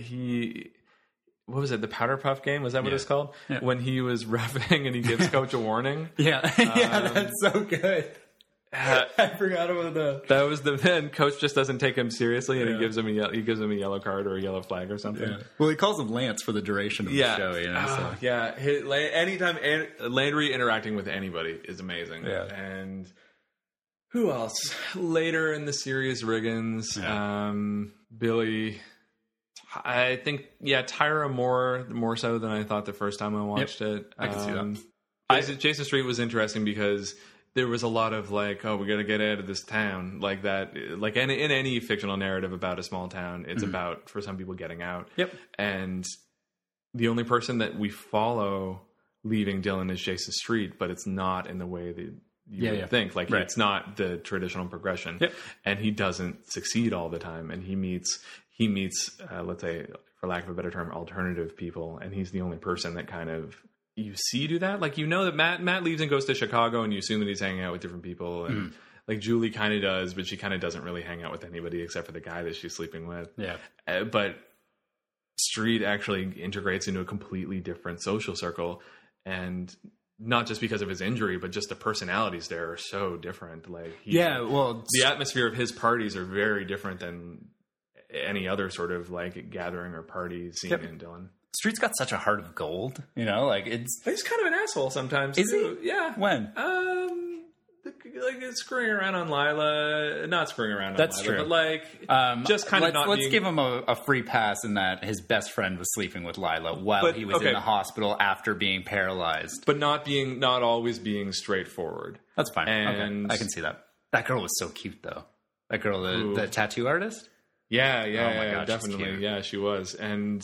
what was it, the Powder Puff game? Was that what it's called? Yeah. When he was reffing and he gives Coach a warning. Yeah, that's so good. I forgot about that. That was then Coach just doesn't take him seriously, and he gives him a yellow card or a yellow flag or something. Yeah. Well, he calls him Lance for the duration of the show, you know. So. Yeah, anytime Landry interacting with anybody is amazing. Yeah. And who else? Later in the series, Riggins, Billy. I think Tyra more so than I thought the first time I watched it. I can see that. Jason Street was interesting because there was a lot of like, we got to get out of this town, like that. Like in any fictional narrative about a small town, it's about, for some people, getting out. Yep. And the only person that we follow leaving Dillon is Jason Street, but it's not in the way that you would think. Like, it's not the traditional progression. Yep. And he doesn't succeed all the time. And he meets let's say, for lack of a better term, alternative people. And he's the only person that kind of you see do that. Like, you know that Matt leaves and goes to Chicago, and you assume that he's hanging out with different people. And like Julie kind of does, but she kind of doesn't really hang out with anybody except for the guy that she's sleeping with. Yeah. But Street actually integrates into a completely different social circle, and not just because of his injury, but just the personalities there are so different. Like, the atmosphere of his parties are very different than any other sort of like gathering or party scene in Dillon. Street's got such a heart of gold, you know, like he's kind of an asshole sometimes. Is too. he? Yeah. When? Like screwing around on Lila, not screwing around on That's Lila, true. but like just kind of not let's give him a free pass in that his best friend was sleeping with Lila while he was in the hospital after being paralyzed. But not always being straightforward. That's fine. And I can see that. That girl was so cute though. That girl, the tattoo artist? Yeah, oh my God, definitely. Yeah, she was. And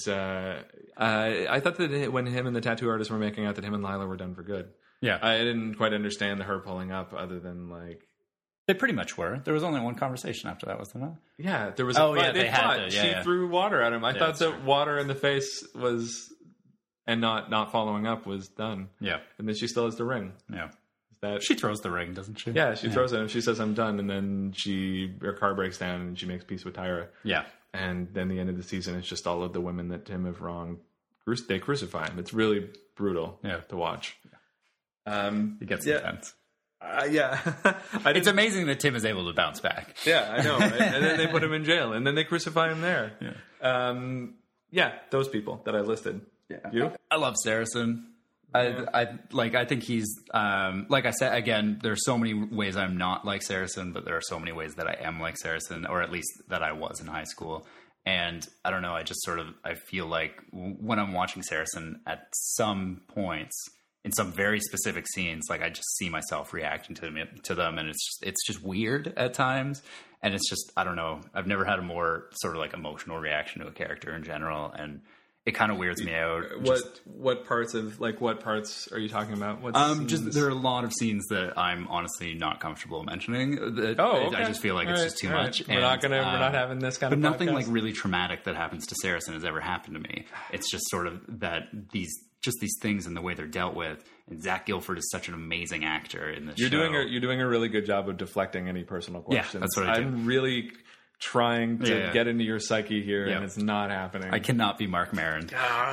I thought that when him and the tattoo artist were making out, that him and Lila were done for good. Yeah. I didn't quite understand her pulling up, other than like They pretty much were. There was only one conversation after that, wasn't there? Yeah, there was. They had to. She threw water at him. I thought that water in the face was, and not following up was done. Yeah, and then she still has the ring. Yeah, she throws the ring, doesn't she? Yeah, she throws it, and she says, "I'm done," and then her car breaks down, and she makes peace with Tyra. Yeah, and then the end of the season is just all of the women that Tim have wronged. They crucify him. It's really brutal to watch. It gets intense. Yeah. It's amazing that Tim is able to bounce back. Yeah, I know. Right? And then they put him in jail, and then they crucify him there. Yeah. Those people that I listed. Yeah. You? I love Saracen. I think he's like I said again. There's so many ways I'm not like Saracen, but there are so many ways that I am like Saracen, or at least that I was in high school. And I don't know. I feel like when I'm watching Saracen, at some points in some very specific scenes, like I just see myself reacting to them, and it's just weird at times. And it's just, I don't know. I've never had a more sort of like emotional reaction to a character in general, and it kind of weirds me out. What parts are you talking about? There are a lot of scenes that I'm honestly not comfortable mentioning. Okay. I just feel like it's just too much. We're not having this kind of podcast. But nothing like really traumatic that happens to Saracen has ever happened to me. It's just sort of that these things and the way they're dealt with. And Zach Gilford is such an amazing actor in this show. You're doing a really good job of deflecting any personal questions. Yeah, that's what I do. I'm really trying to get into your psyche here, and it's not happening. I cannot be Mark Maron.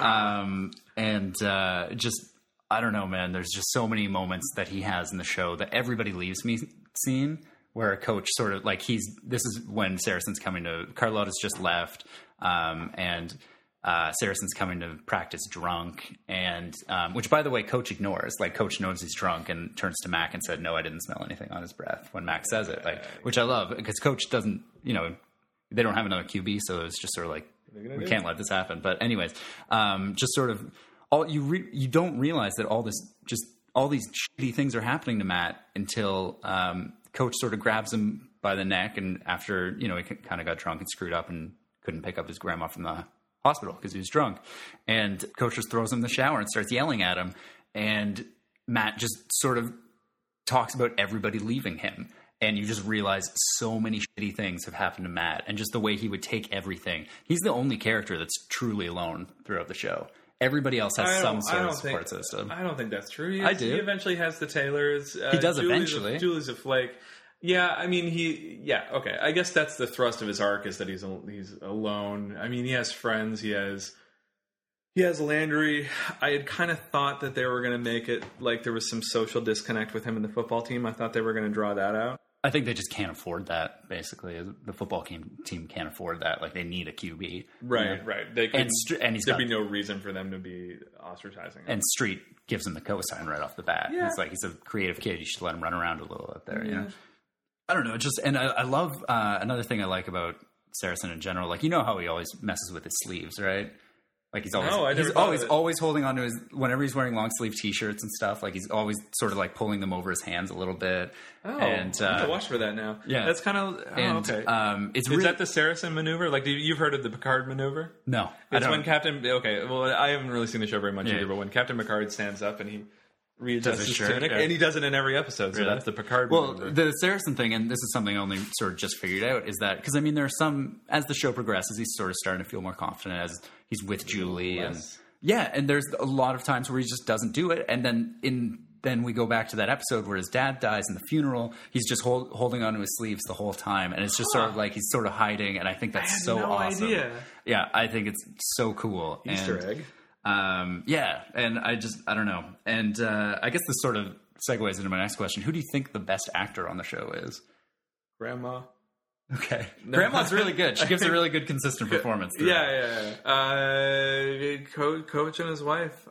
I don't know, man. There's just so many moments that he has in the show that everybody leaves me scene where a coach sort of like this is when Saracen's coming to, Carlotta's just left, and Saracen's coming to practice drunk, and which, by the way, Coach ignores. Like, Coach knows he's drunk and turns to Mac and said, "No, I didn't smell anything on his breath." When Mac says it, which I love, because Coach doesn't, they don't have another QB, so it's just sort of like, we can't let this happen. But anyways, just sort of you don't realize that all these shitty things are happening to Matt until Coach sort of grabs him by the neck, and after he kind of got drunk and screwed up and couldn't pick up his grandma from the hospital because he was drunk, and Coach just throws him in the shower and starts yelling at him, and Matt just sort of talks about everybody leaving him, and you just realize so many shitty things have happened to Matt, and just the way he would take everything. He's the only character that's truly alone throughout the show. Everybody else has some sort of support system. I don't think that's true. I do. He eventually has the Taylors. He does eventually. Julie's a flake. Yeah, I mean, okay. I guess that's the thrust of his arc, is that he's alone. I mean, he has friends. He has Landry. I had kind of thought that they were going to make it like there was some social disconnect with him and the football team. I thought they were going to draw that out. I think they just can't afford that, basically. The football team can't afford that. Like, they need a QB. Right. There'd be no reason for them to be ostracizing him. And Street gives him the cosign right off the bat. Yeah. It's like, he's a creative kid. You should let him run around a little out there, I don't know. And I love another thing I like about Saracen in general. Like, how he always messes with his sleeves, right? Like, he's always holding on to his, whenever he's wearing long sleeve t-shirts and stuff, like, he's always sort of like pulling them over his hands a little bit. Oh, and I have to watch for that now. Yeah. That's kind of, okay. Is that the Saracen maneuver? Like, you've heard of the Picard maneuver? No. It's when Captain, I haven't really seen the show very much either, but when Captain Picard stands up and he readjusts his tunic, and he does it in every episode, so that's the Picard maneuver. Well, the Saracen thing, and this is something I only sort of just figured out, is that, because I mean, there are some, as the show progresses, he's sort of starting to feel more confident as he's with Julie, and there's a lot of times where he just doesn't do it, and then we go back to that episode where his dad dies in the funeral. He's just holding onto his sleeves the whole time, and it's just sort of like he's sort of hiding, and I think that's awesome. Idea. Yeah, I think it's so cool. Easter egg. And I don't know. And I guess this sort of segues into my next question. Who do you think the best actor on the show is? Grandma. Okay. No. Grandma's really good. She gives a really good, consistent performance. Yeah. Coach and his wife.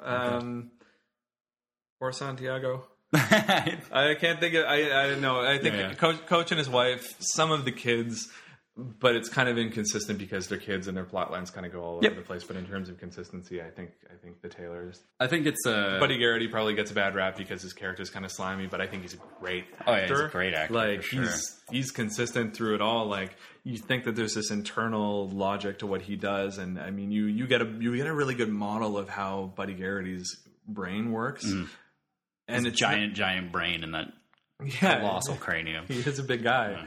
Or Santiago. I can't think of... I don't know. I think Coach and his wife, some of the kids... But it's kind of inconsistent because they're kids and their plot lines kind of go all over the place. But in terms of consistency, I think the Taylors. I think it's Buddy Garrity probably gets a bad rap because his character's kind of slimy, but I think he's a great actor. Oh yeah, he's a great actor. Like, for sure. he's consistent through it all. Like, you think that there's this internal logic to what he does, and I mean, you get a really good model of how Buddy Garrity's brain works. Mm. And it's giant brain in that colossal cranium. He is a big guy.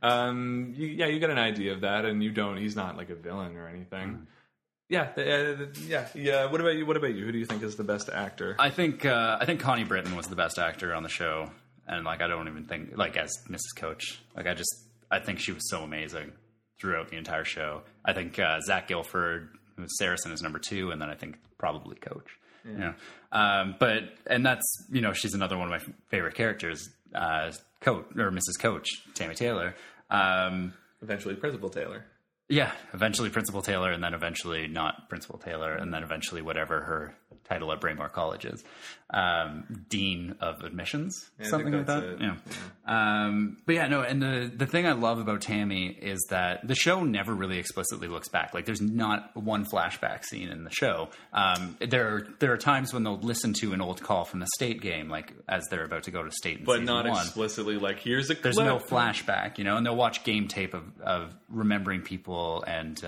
You get an idea of that, and he's not like a villain or anything. Yeah. What about you? Who do you think is the best actor? I think Connie Britton was the best actor on the show, and like I don't even think like as Mrs. Coach. Like I think she was so amazing throughout the entire show. I think Zach Gilford, who was Saracen, is number 2, and then I think probably Coach. Yeah. You know? And that's she's another one of my favorite characters, Coach or Mrs. Coach, Tammy Taylor. Eventually Principal Taylor. Yeah, eventually Principal Taylor, and then eventually not Principal Taylor, and then eventually whatever her title at Braemar College is. Dean of Admissions, something like that. Yeah. But yeah, no, and the thing I love about Tammy is that the show never really explicitly looks back. Like, there's not one flashback scene in the show. There are times when they'll listen to an old call from the state game, like as they're about to go to state in but season not 1. Explicitly, like, here's a clip. There's no flashback, and they'll watch game tape of remembering people and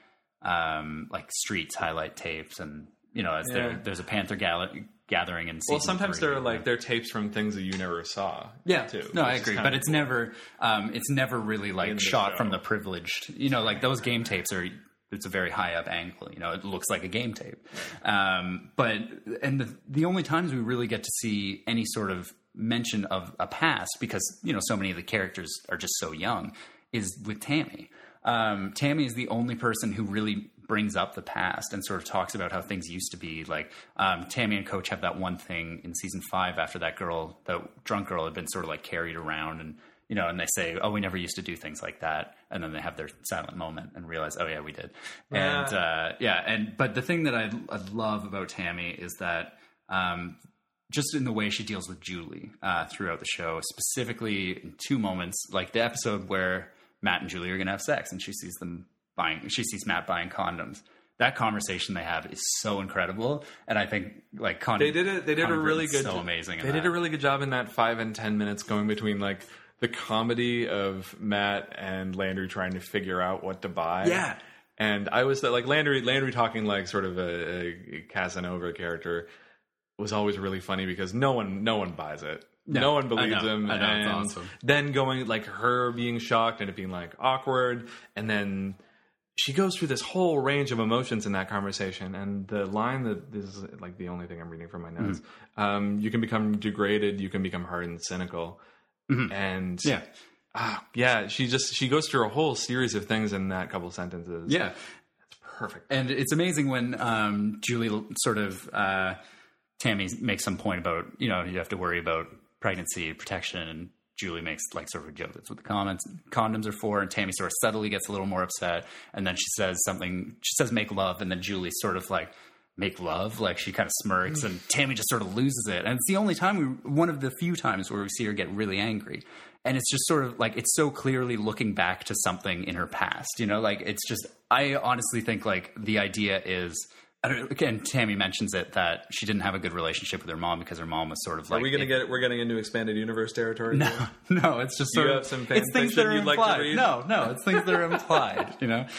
like Streets highlight tapes, and as there's a Panther gathering in season well, sometimes 3, they're tapes from things that you never saw. Yeah, too. No, I agree, but it's never really like shot from the privileged. Like those game tapes are. It's a very high up angle. It looks like a game tape. But the only times we really get to see any sort of mention of a past, because so many of the characters are just so young, is with Tammy. Tammy is the only person who really brings up the past and sort of talks about how things used to be. Like, Tammy and Coach have that one thing in season 5 after that drunk girl had been sort of like carried around, and and they say, oh, we never used to do things like that. And then they have their silent moment and realize, oh yeah, we did. And, but the thing that I love about Tammy is that, just in the way she deals with Julie, throughout the show, specifically in 2 moments, like the episode where Matt and Julie are going to have sex, and she sees Matt buying condoms. That conversation they have is so incredible, and I think like Connie, they did a really good, so amazing. They did a really good job in that 5 and 10 minutes going between like the comedy of Matt and Landry trying to figure out what to buy. Yeah, and I was like Landry talking like sort of a Casanova character was always really funny because no one buys it. No one believes him. I know, and it's awesome. Then going like her being shocked and it being like awkward, and then she goes through this whole range of emotions in that conversation. And the line that this is like the only thing I'm reading from my notes. Mm-hmm. You can become degraded. You can become hard and cynical. Mm-hmm. And she goes through a whole series of things in that couple sentences. Yeah, it's perfect. And it's amazing when Julie sort of Tammy makes some point about you have to worry about pregnancy protection, and Julie makes like sort of a joke. That's what the condoms are for. And Tammy sort of subtly gets a little more upset, and then she says something. She says make love, and then Julie sort of like make love, like she kind of smirks, and Tammy just sort of loses it. And it's the only time one of the few times where we see her get really angry. And it's just sort of like, it's so clearly looking back to something in her past, like it's just, I honestly think like the idea is, again, Tammy mentions it, that she didn't have a good relationship with her mom because her mom was sort of like... We're getting into expanded universe territory? No, it's just sort of... It's things that are implied. Like to read? No, it's things that are implied,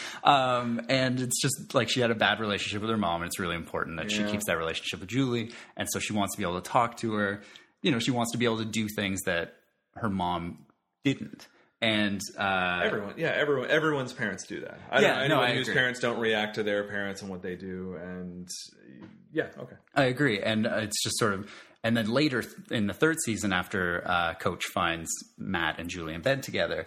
And it's just like she had a bad relationship with her mom, and it's really important that she keeps that relationship with Julie, and so she wants to be able to talk to her. She wants to be able to do things that her mom didn't. And everyone's parents do that. Anyone whose parents don't react to their parents and what they do, and I agree. And it's just sort of, and then later in the 3rd season, after Coach finds Matt and Julie in bed together,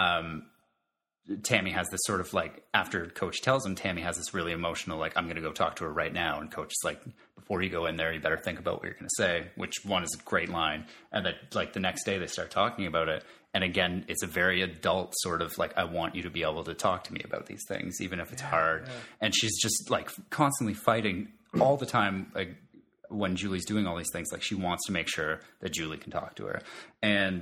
Tammy has this sort of like, after Coach tells him, Tammy has this really emotional, like, I'm going to go talk to her right now. And Coach is like, before you go in there, you better think about what you're going to say, which one is a great line. And then like the next day they start talking about it. And again, it's a very adult sort of like, I want you to be able to talk to me about these things, even if it's hard. Yeah. And she's just like constantly fighting all the time. Like when Julie's doing all these things, like she wants to make sure that Julie can talk to her. And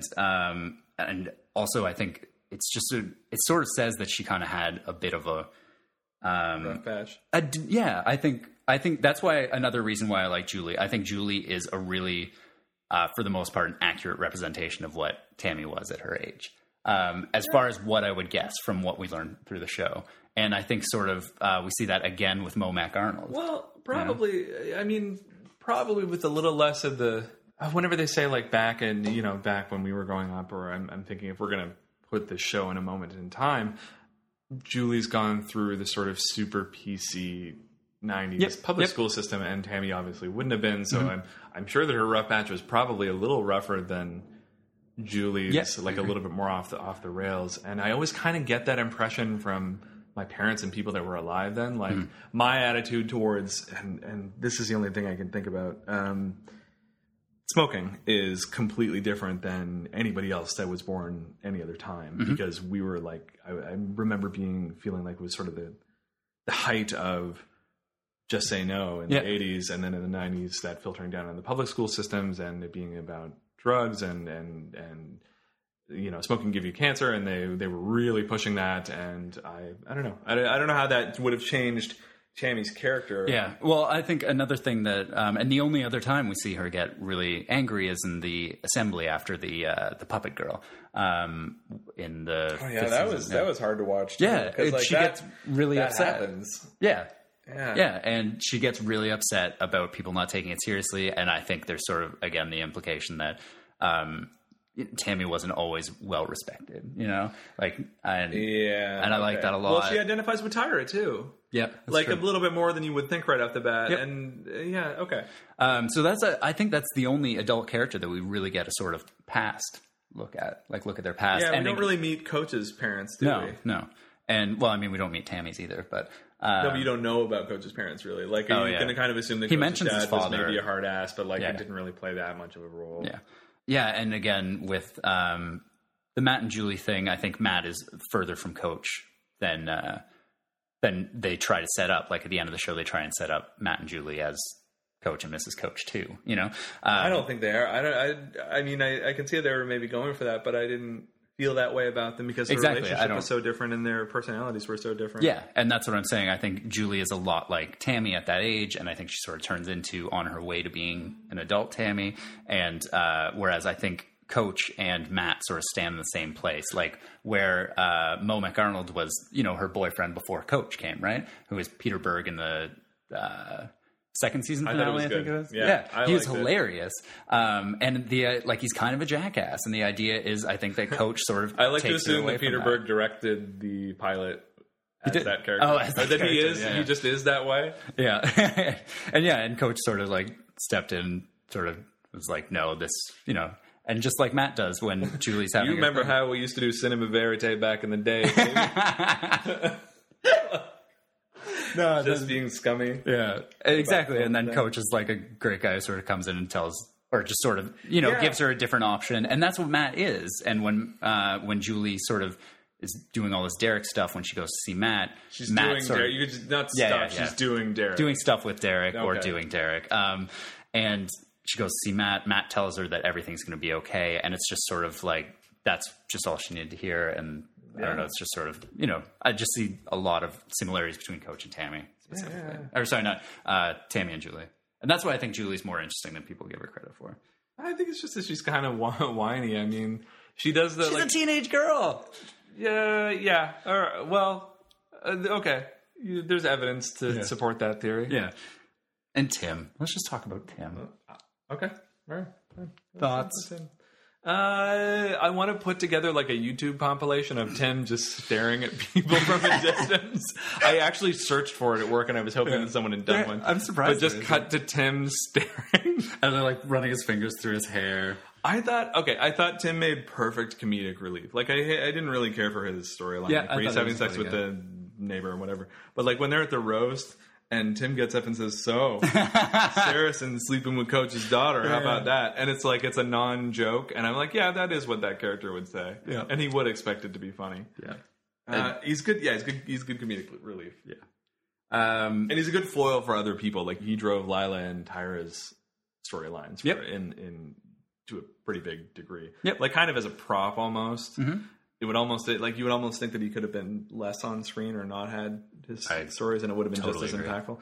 also I think it's just, it sort of says that she kind of had a bit of a, rough patch. I think that's why, another reason why I like Julie. I think Julie is a really, for the most part, an accurate representation of what Tammy was at her age, as far as what I would guess from what we learned through the show. And I think sort of we see that again with Mo Mac Arnold. Well, probably. I mean, probably with a little less of the whenever they say like back when we were growing up, or I'm thinking if we're going to put this show in a moment in time, Julie's gone through the sort of super PC 90s public school system, and Tammy obviously wouldn't have been. So I'm sure that her rough patch was probably a little rougher than Julie's, like a little bit more off the rails. And I always kind of get that impression from my parents and people that were alive then. Like my attitude towards, and this is the only thing I can think about, smoking is completely different than anybody else that was born any other time, because we were like, I remember feeling like it was sort of the height of Just Say No in the 80s, and then in the 90s that filtering down in the public school systems, and it being about drugs and smoking give you cancer, and they were really pushing that. And I don't know. I don't know how that would have changed Tammy's character. Yeah. Well, I think another thing that, and the only other time we see her get really angry is in the assembly after the puppet girl. In the that was hard to watch too, yeah, she gets really upset. Happens. Yeah, and she gets really upset about people not taking it seriously, and I think there's sort of, again, the implication that Tammy wasn't always well respected, and I like that a lot. Well, she identifies with Tyra too. Yeah, like true. A little bit more than you would think right off the bat. Yep. And okay. So I think that's the only adult character that we really get a sort of past look at their past. Yeah, we don't really meet Coach's parents, do we? No. And well, I mean, we don't meet Tammy's either, but no, but you don't know about Coach's parents really. Like, you're going to kind of assume that he Coach's mentions dad his father was maybe a hard ass, but it didn't really play that much of a role. Yeah. Yeah, and again, with the Matt and Julie thing, I think Matt is further from Coach than they try to set up. Like, at the end of the show, they try and set up Matt and Julie as Coach and Mrs. Coach too, I don't think they are. I mean, I can see they were maybe going for that, but I didn't feel that way about them because their relationship was so different and their personalities were so different. Yeah, and that's what I'm saying. I think Julie is a lot like Tammy at that age, and I think she sort of turns into on her way to being an adult Tammy. And whereas I think Coach and Matt sort of stand in the same place, like where Mo McArnold was, her boyfriend before Coach came, right? Who was Peter Berg in the second season finale, I think it was. Yeah, he was hilarious. And he's kind of a jackass. And the idea is, I think that Coach sort of I like to assume that Peter Berg directed the pilot as that character. Oh, as that he is. Yeah. He just is that way. Yeah. and Coach sort of stepped in, sort of was like, no, this, and just like Matt does when Julie's having. You remember how we used to do Cinema Verite back in the day, baby? No, just being scummy. Yeah, exactly. And then Coach is like a great guy who sort of comes in and tells, or just sort of, gives her a different option. And that's what Matt is. And when Julie sort of is doing all this Derek stuff, when she goes to see Matt, she's doing Derek. You could just not stop. She's doing Derek. Doing stuff with Derek or doing Derek. And she goes to see Matt. Matt tells her that everything's going to be okay. And it's just sort of like, that's just all she needed to hear. And I don't know. It's just sort of, I just see a lot of similarities between Coach and Tammy. Or sorry, not Tammy and Julie. And that's why I think Julie's more interesting than people give her credit for. I think it's just that she's kind of whiny. I mean, she does the. She's a teenage girl. Yeah. Okay. There's evidence to support that theory. Yeah. And Tim. Let's just talk about Tim. Okay. All right. Thoughts? I want to put together like a YouTube compilation of Tim just staring at people from a distance. I actually searched for it at work, and I was hoping that someone had done one. I'm surprised. But just cut to Tim staring. And they're like running his fingers through his hair. I thought Tim made perfect comedic relief. Like, I didn't really care for his storyline. Yeah, where he's having sex with the neighbor or whatever. But like when they're at the roast, and Tim gets up and says, "So, Saracen sleeping with Coach's daughter. How about that?" And it's like, it's a non-joke. And I'm like, yeah, that is what that character would say. Yeah. And he would expect it to be funny. Yeah. He's good. Yeah, he's good comedic relief. Yeah. And he's a good foil for other people. Like, he drove Lila and Tyra's storylines in to a pretty big degree. Yep. Like, kind of as a prop almost. Mm-hmm. It would almost, like, you would almost think that he could have been less on screen or not had his stories, and it would have been totally just as impactful.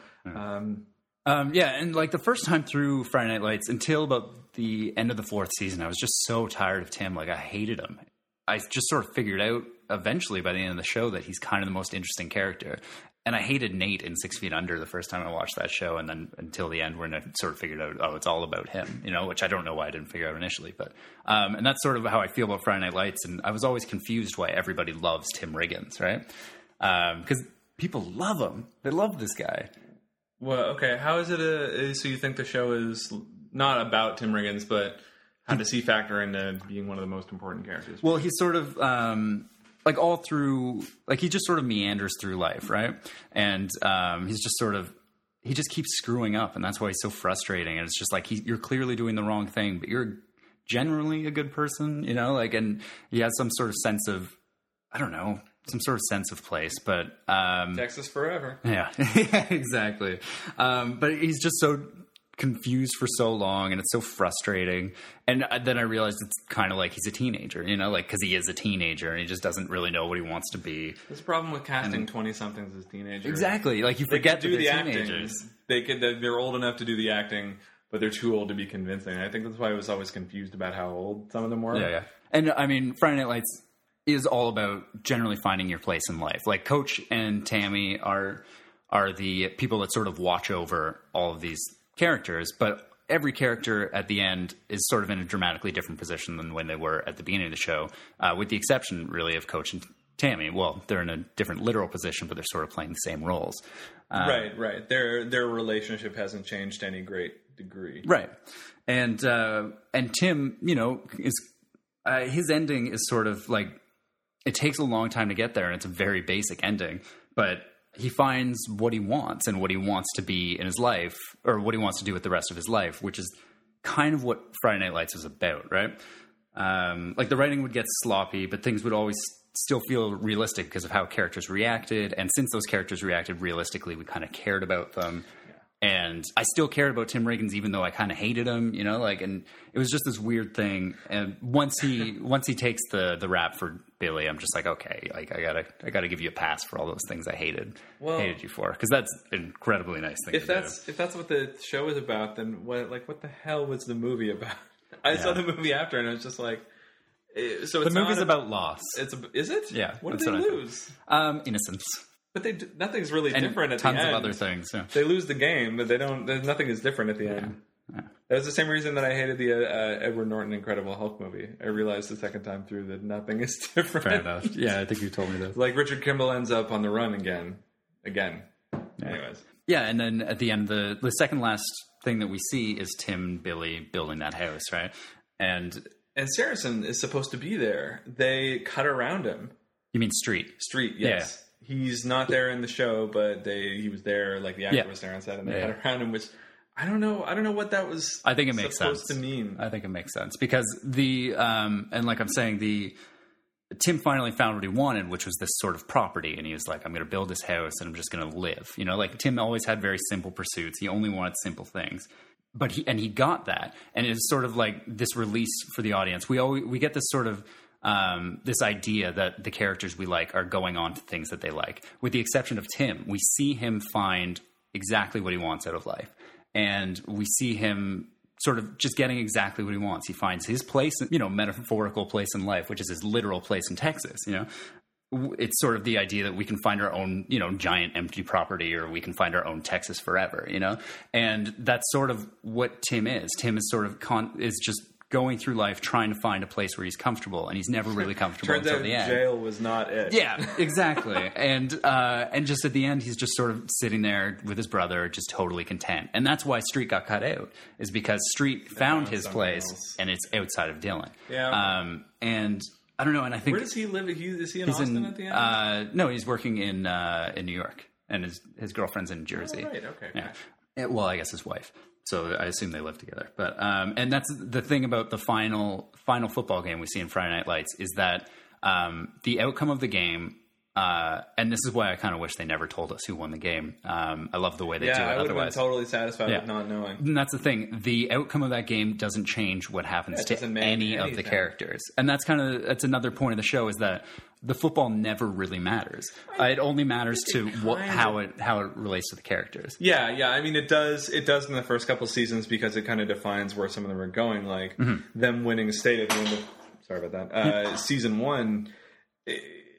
Yeah. And like the first time through Friday Night Lights, until about the end of the fourth season, I was just so tired of Tim. Like, I hated him. I just sort of figured out eventually by the end of the show that he's kind of the most interesting character. I hated Nate in 6 Feet Under the first time I watched that show, and then until the end when I sort of figured out, oh, it's all about him, which I don't know why I didn't figure out initially. But and that's sort of how I feel about Friday Night Lights, and I was always confused why everybody loves Tim Riggins, right? Because people love him. They love this guy. Well, okay. How is it so you think the show is not about Tim Riggins, but how does he factor into being one of the most important characters? Well, he's sort of... like all through, like he just sort of meanders through life, right? And he's just sort of, he just keeps screwing up, and that's why he's so frustrating. And it's just like you're clearly doing the wrong thing, but you're generally a good person, and he has some sort of sense of, I don't know, some sort of sense of place. But Texas forever. Yeah, exactly. But he's just so confused for so long, and it's so frustrating. And then I realized it's kind of like he's a teenager, because he is a teenager and he just doesn't really know what he wants to be. There's a problem with casting 20-somethings as teenagers. Exactly. Like you forget that they're teenagers. They're old enough to do the acting, but they're too old to be convincing. I think that's why I was always confused about how old some of them were. Yeah. And I mean, Friday Night Lights is all about generally finding your place in life. Like Coach and Tammy are the people that sort of watch over all of these characters, but every character at the end is sort of in a dramatically different position than when they were at the beginning of the show, with the exception really of Coach and Tammy. Well, they're in a different literal position, but they're sort of playing the same roles. Right. Their relationship hasn't changed to any great degree. Right. And Tim, is his ending is sort of like, it takes a long time to get there, and it's a very basic ending, but he finds what he wants and what he wants to be in his life, or what he wants to do with the rest of his life, which is kind of what Friday Night Lights was about, right? Like the writing would get sloppy, but things would always still feel realistic because of how characters reacted. And since those characters reacted realistically, we kind of cared about them. And I still cared about Tim Riggins, even though I kind of hated him, and it was just this weird thing. And once he takes the rap for Billy, I'm just like, okay, like I gotta give you a pass for all those things I hated you for, because that's an incredibly nice thing. If that's what the show is about, then what the hell was the movie about? I saw the movie after, and I was just like, so it's the movie's about loss. Is it? Yeah. What did they lose? Innocence. But nothing's really different at the end. Tons of other things. Yeah. They lose the game, but they don't. Nothing is different at the end. Yeah. That was the same reason that I hated the Edward Norton Incredible Hulk movie. I realized the second time through that nothing is different. Fair enough. Yeah, I think you told me that. Like Richard Kimball ends up on the run again. Yeah. Anyways. Yeah, and then at the end, the second last thing that we see is Tim and Billy building that house, right? And Saracen is supposed to be there. They cut around him. You mean Street? Street, yes. Yeah. He's not there in the show, but he was there, like the actor was there on set, and they cut around him, which I don't know what that was. I think it makes supposed to mean. I think it makes sense because and like I'm saying, Tim finally found what he wanted, which was this sort of property, and he was like, I'm going to build this house and I'm just going to live. Like Tim always had very simple pursuits. He only wanted simple things. But he got that, and it's sort of like this release for the audience. We get this sort of this idea that the characters we like are going on to things that they like. With the exception of Tim, we see him find exactly what he wants out of life. And we see him sort of just getting exactly what he wants. He finds his place, metaphorical place in life, which is his literal place in Texas, It's sort of the idea that we can find our own, giant empty property, or we can find our own Texas forever, And that's sort of what Tim is. Tim is sort of is just going through life trying to find a place where he's comfortable, and he's never really comfortable until the end. Jail was not it. Yeah, exactly. and just at the end, he's just sort of sitting there with his brother, just totally content. And that's why Street got cut out, is because Street found his place, and it's outside of Dillon. Yeah. And I don't know. And I think, where does he live? Is he in Austin at the end? No, he's working in New York, and his girlfriend's in Jersey. Oh, right. Okay. Yeah. Well, I guess his wife. So I assume they live together. But and that's the thing about the final football game we see in Friday Night Lights, is that the outcome of the game, and this is why I kind of wish they never told us who won the game. I love the way they do it. I would have been totally satisfied with not knowing. And that's the thing. The outcome of that game doesn't change what happens to any of the characters. And that's another point of the show, is that the football never really matters. It only matters to how it relates to the characters. Yeah. I mean, it does in the first couple seasons, because it kind of defines where some of them are going. Like them winning state at the end of season 1.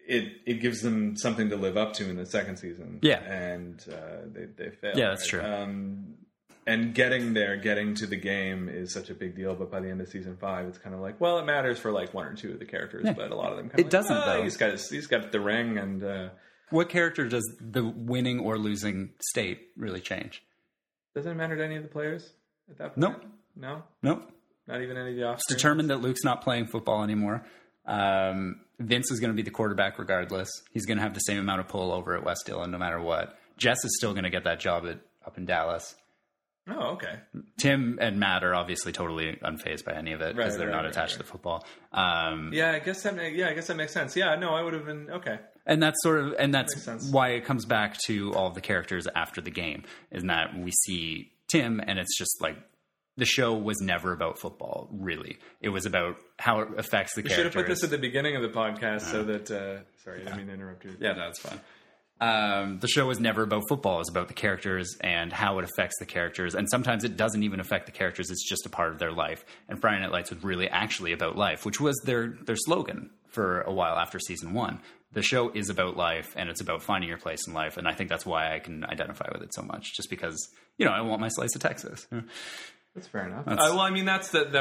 it gives them something to live up to in the second season. Yeah. And they fail. Yeah, that's right? true. And getting to the game is such a big deal, but by the end of season 5, it's kind of like, well, it matters for like 1 or 2 of the characters, but a lot of them kind of doesn't, though. He's got the ring, and what character does the winning or losing state really change? Doesn't it matter to any of the players at that point? Nope. No? Not even any of the off. It's determined that Luke's not playing football anymore. Vince is going to be the quarterback regardless. He's going to have the same amount of pull over at West Dillon no matter what. Jess is still going to get that job up in Dallas. Oh, okay. Tim and Matt are obviously totally unfazed by any of it because they're not attached to the football. I guess that makes sense. Yeah, no, I would have been okay. And that's why it comes back to all of the characters after the game, is that we see Tim, and it's just like the show was never about football, really. It was about how it affects the characters. You should have put this at the beginning of the podcast so that... sorry, I didn't mean to interrupt you. Yeah, that's fine. The show was never about football. It was about the characters and how it affects the characters. And sometimes it doesn't even affect the characters. It's just a part of their life. And Friday Night Lights was really actually about life, which was their slogan for a while after season 1. The show is about life, and it's about finding your place in life. And I think that's why I can identify with it so much, just because, I want my slice of Texas. That's fair enough. Well, I mean,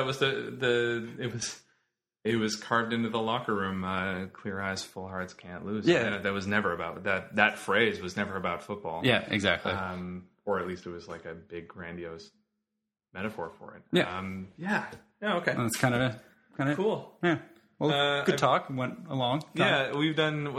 it was carved into the locker room. Clear eyes, full hearts can't lose. Yeah, that was never about that. That phrase was never about football. Yeah, exactly. Or at least it was like a big, grandiose metaphor for it. Yeah. Yeah. Okay. Well, it's kind of cool. Yeah. Well, good talk. Went along. Yeah, we've done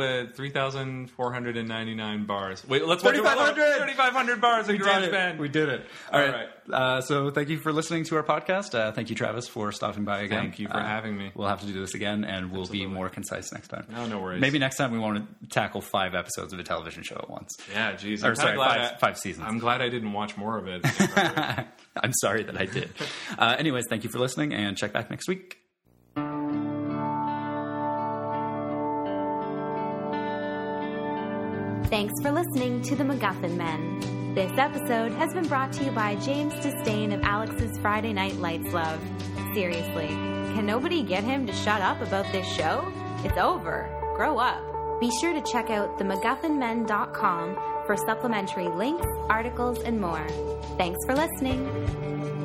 3,499 bars. Wait, let's 3,500 bars in GarageBand. We did it. All right. So thank you for listening to our podcast. Thank you, Travis, for stopping by again. Thank you for having me. We'll have to do this again, and we'll be more concise next time. No worries. Maybe next time we want to tackle 5 episodes of a television show at once. Yeah, geez. Five seasons. I'm glad I didn't watch more of it. I'm sorry that I did. Anyways, thank you for listening, and check back next week. Thanks for listening to The MacGuffin Men. This episode has been brought to you by James Disdain of Alex's Friday Night Lights Love. Seriously, can nobody get him to shut up about this show? It's over. Grow up. Be sure to check out themacguffinmen.com for supplementary links, articles, and more. Thanks for listening.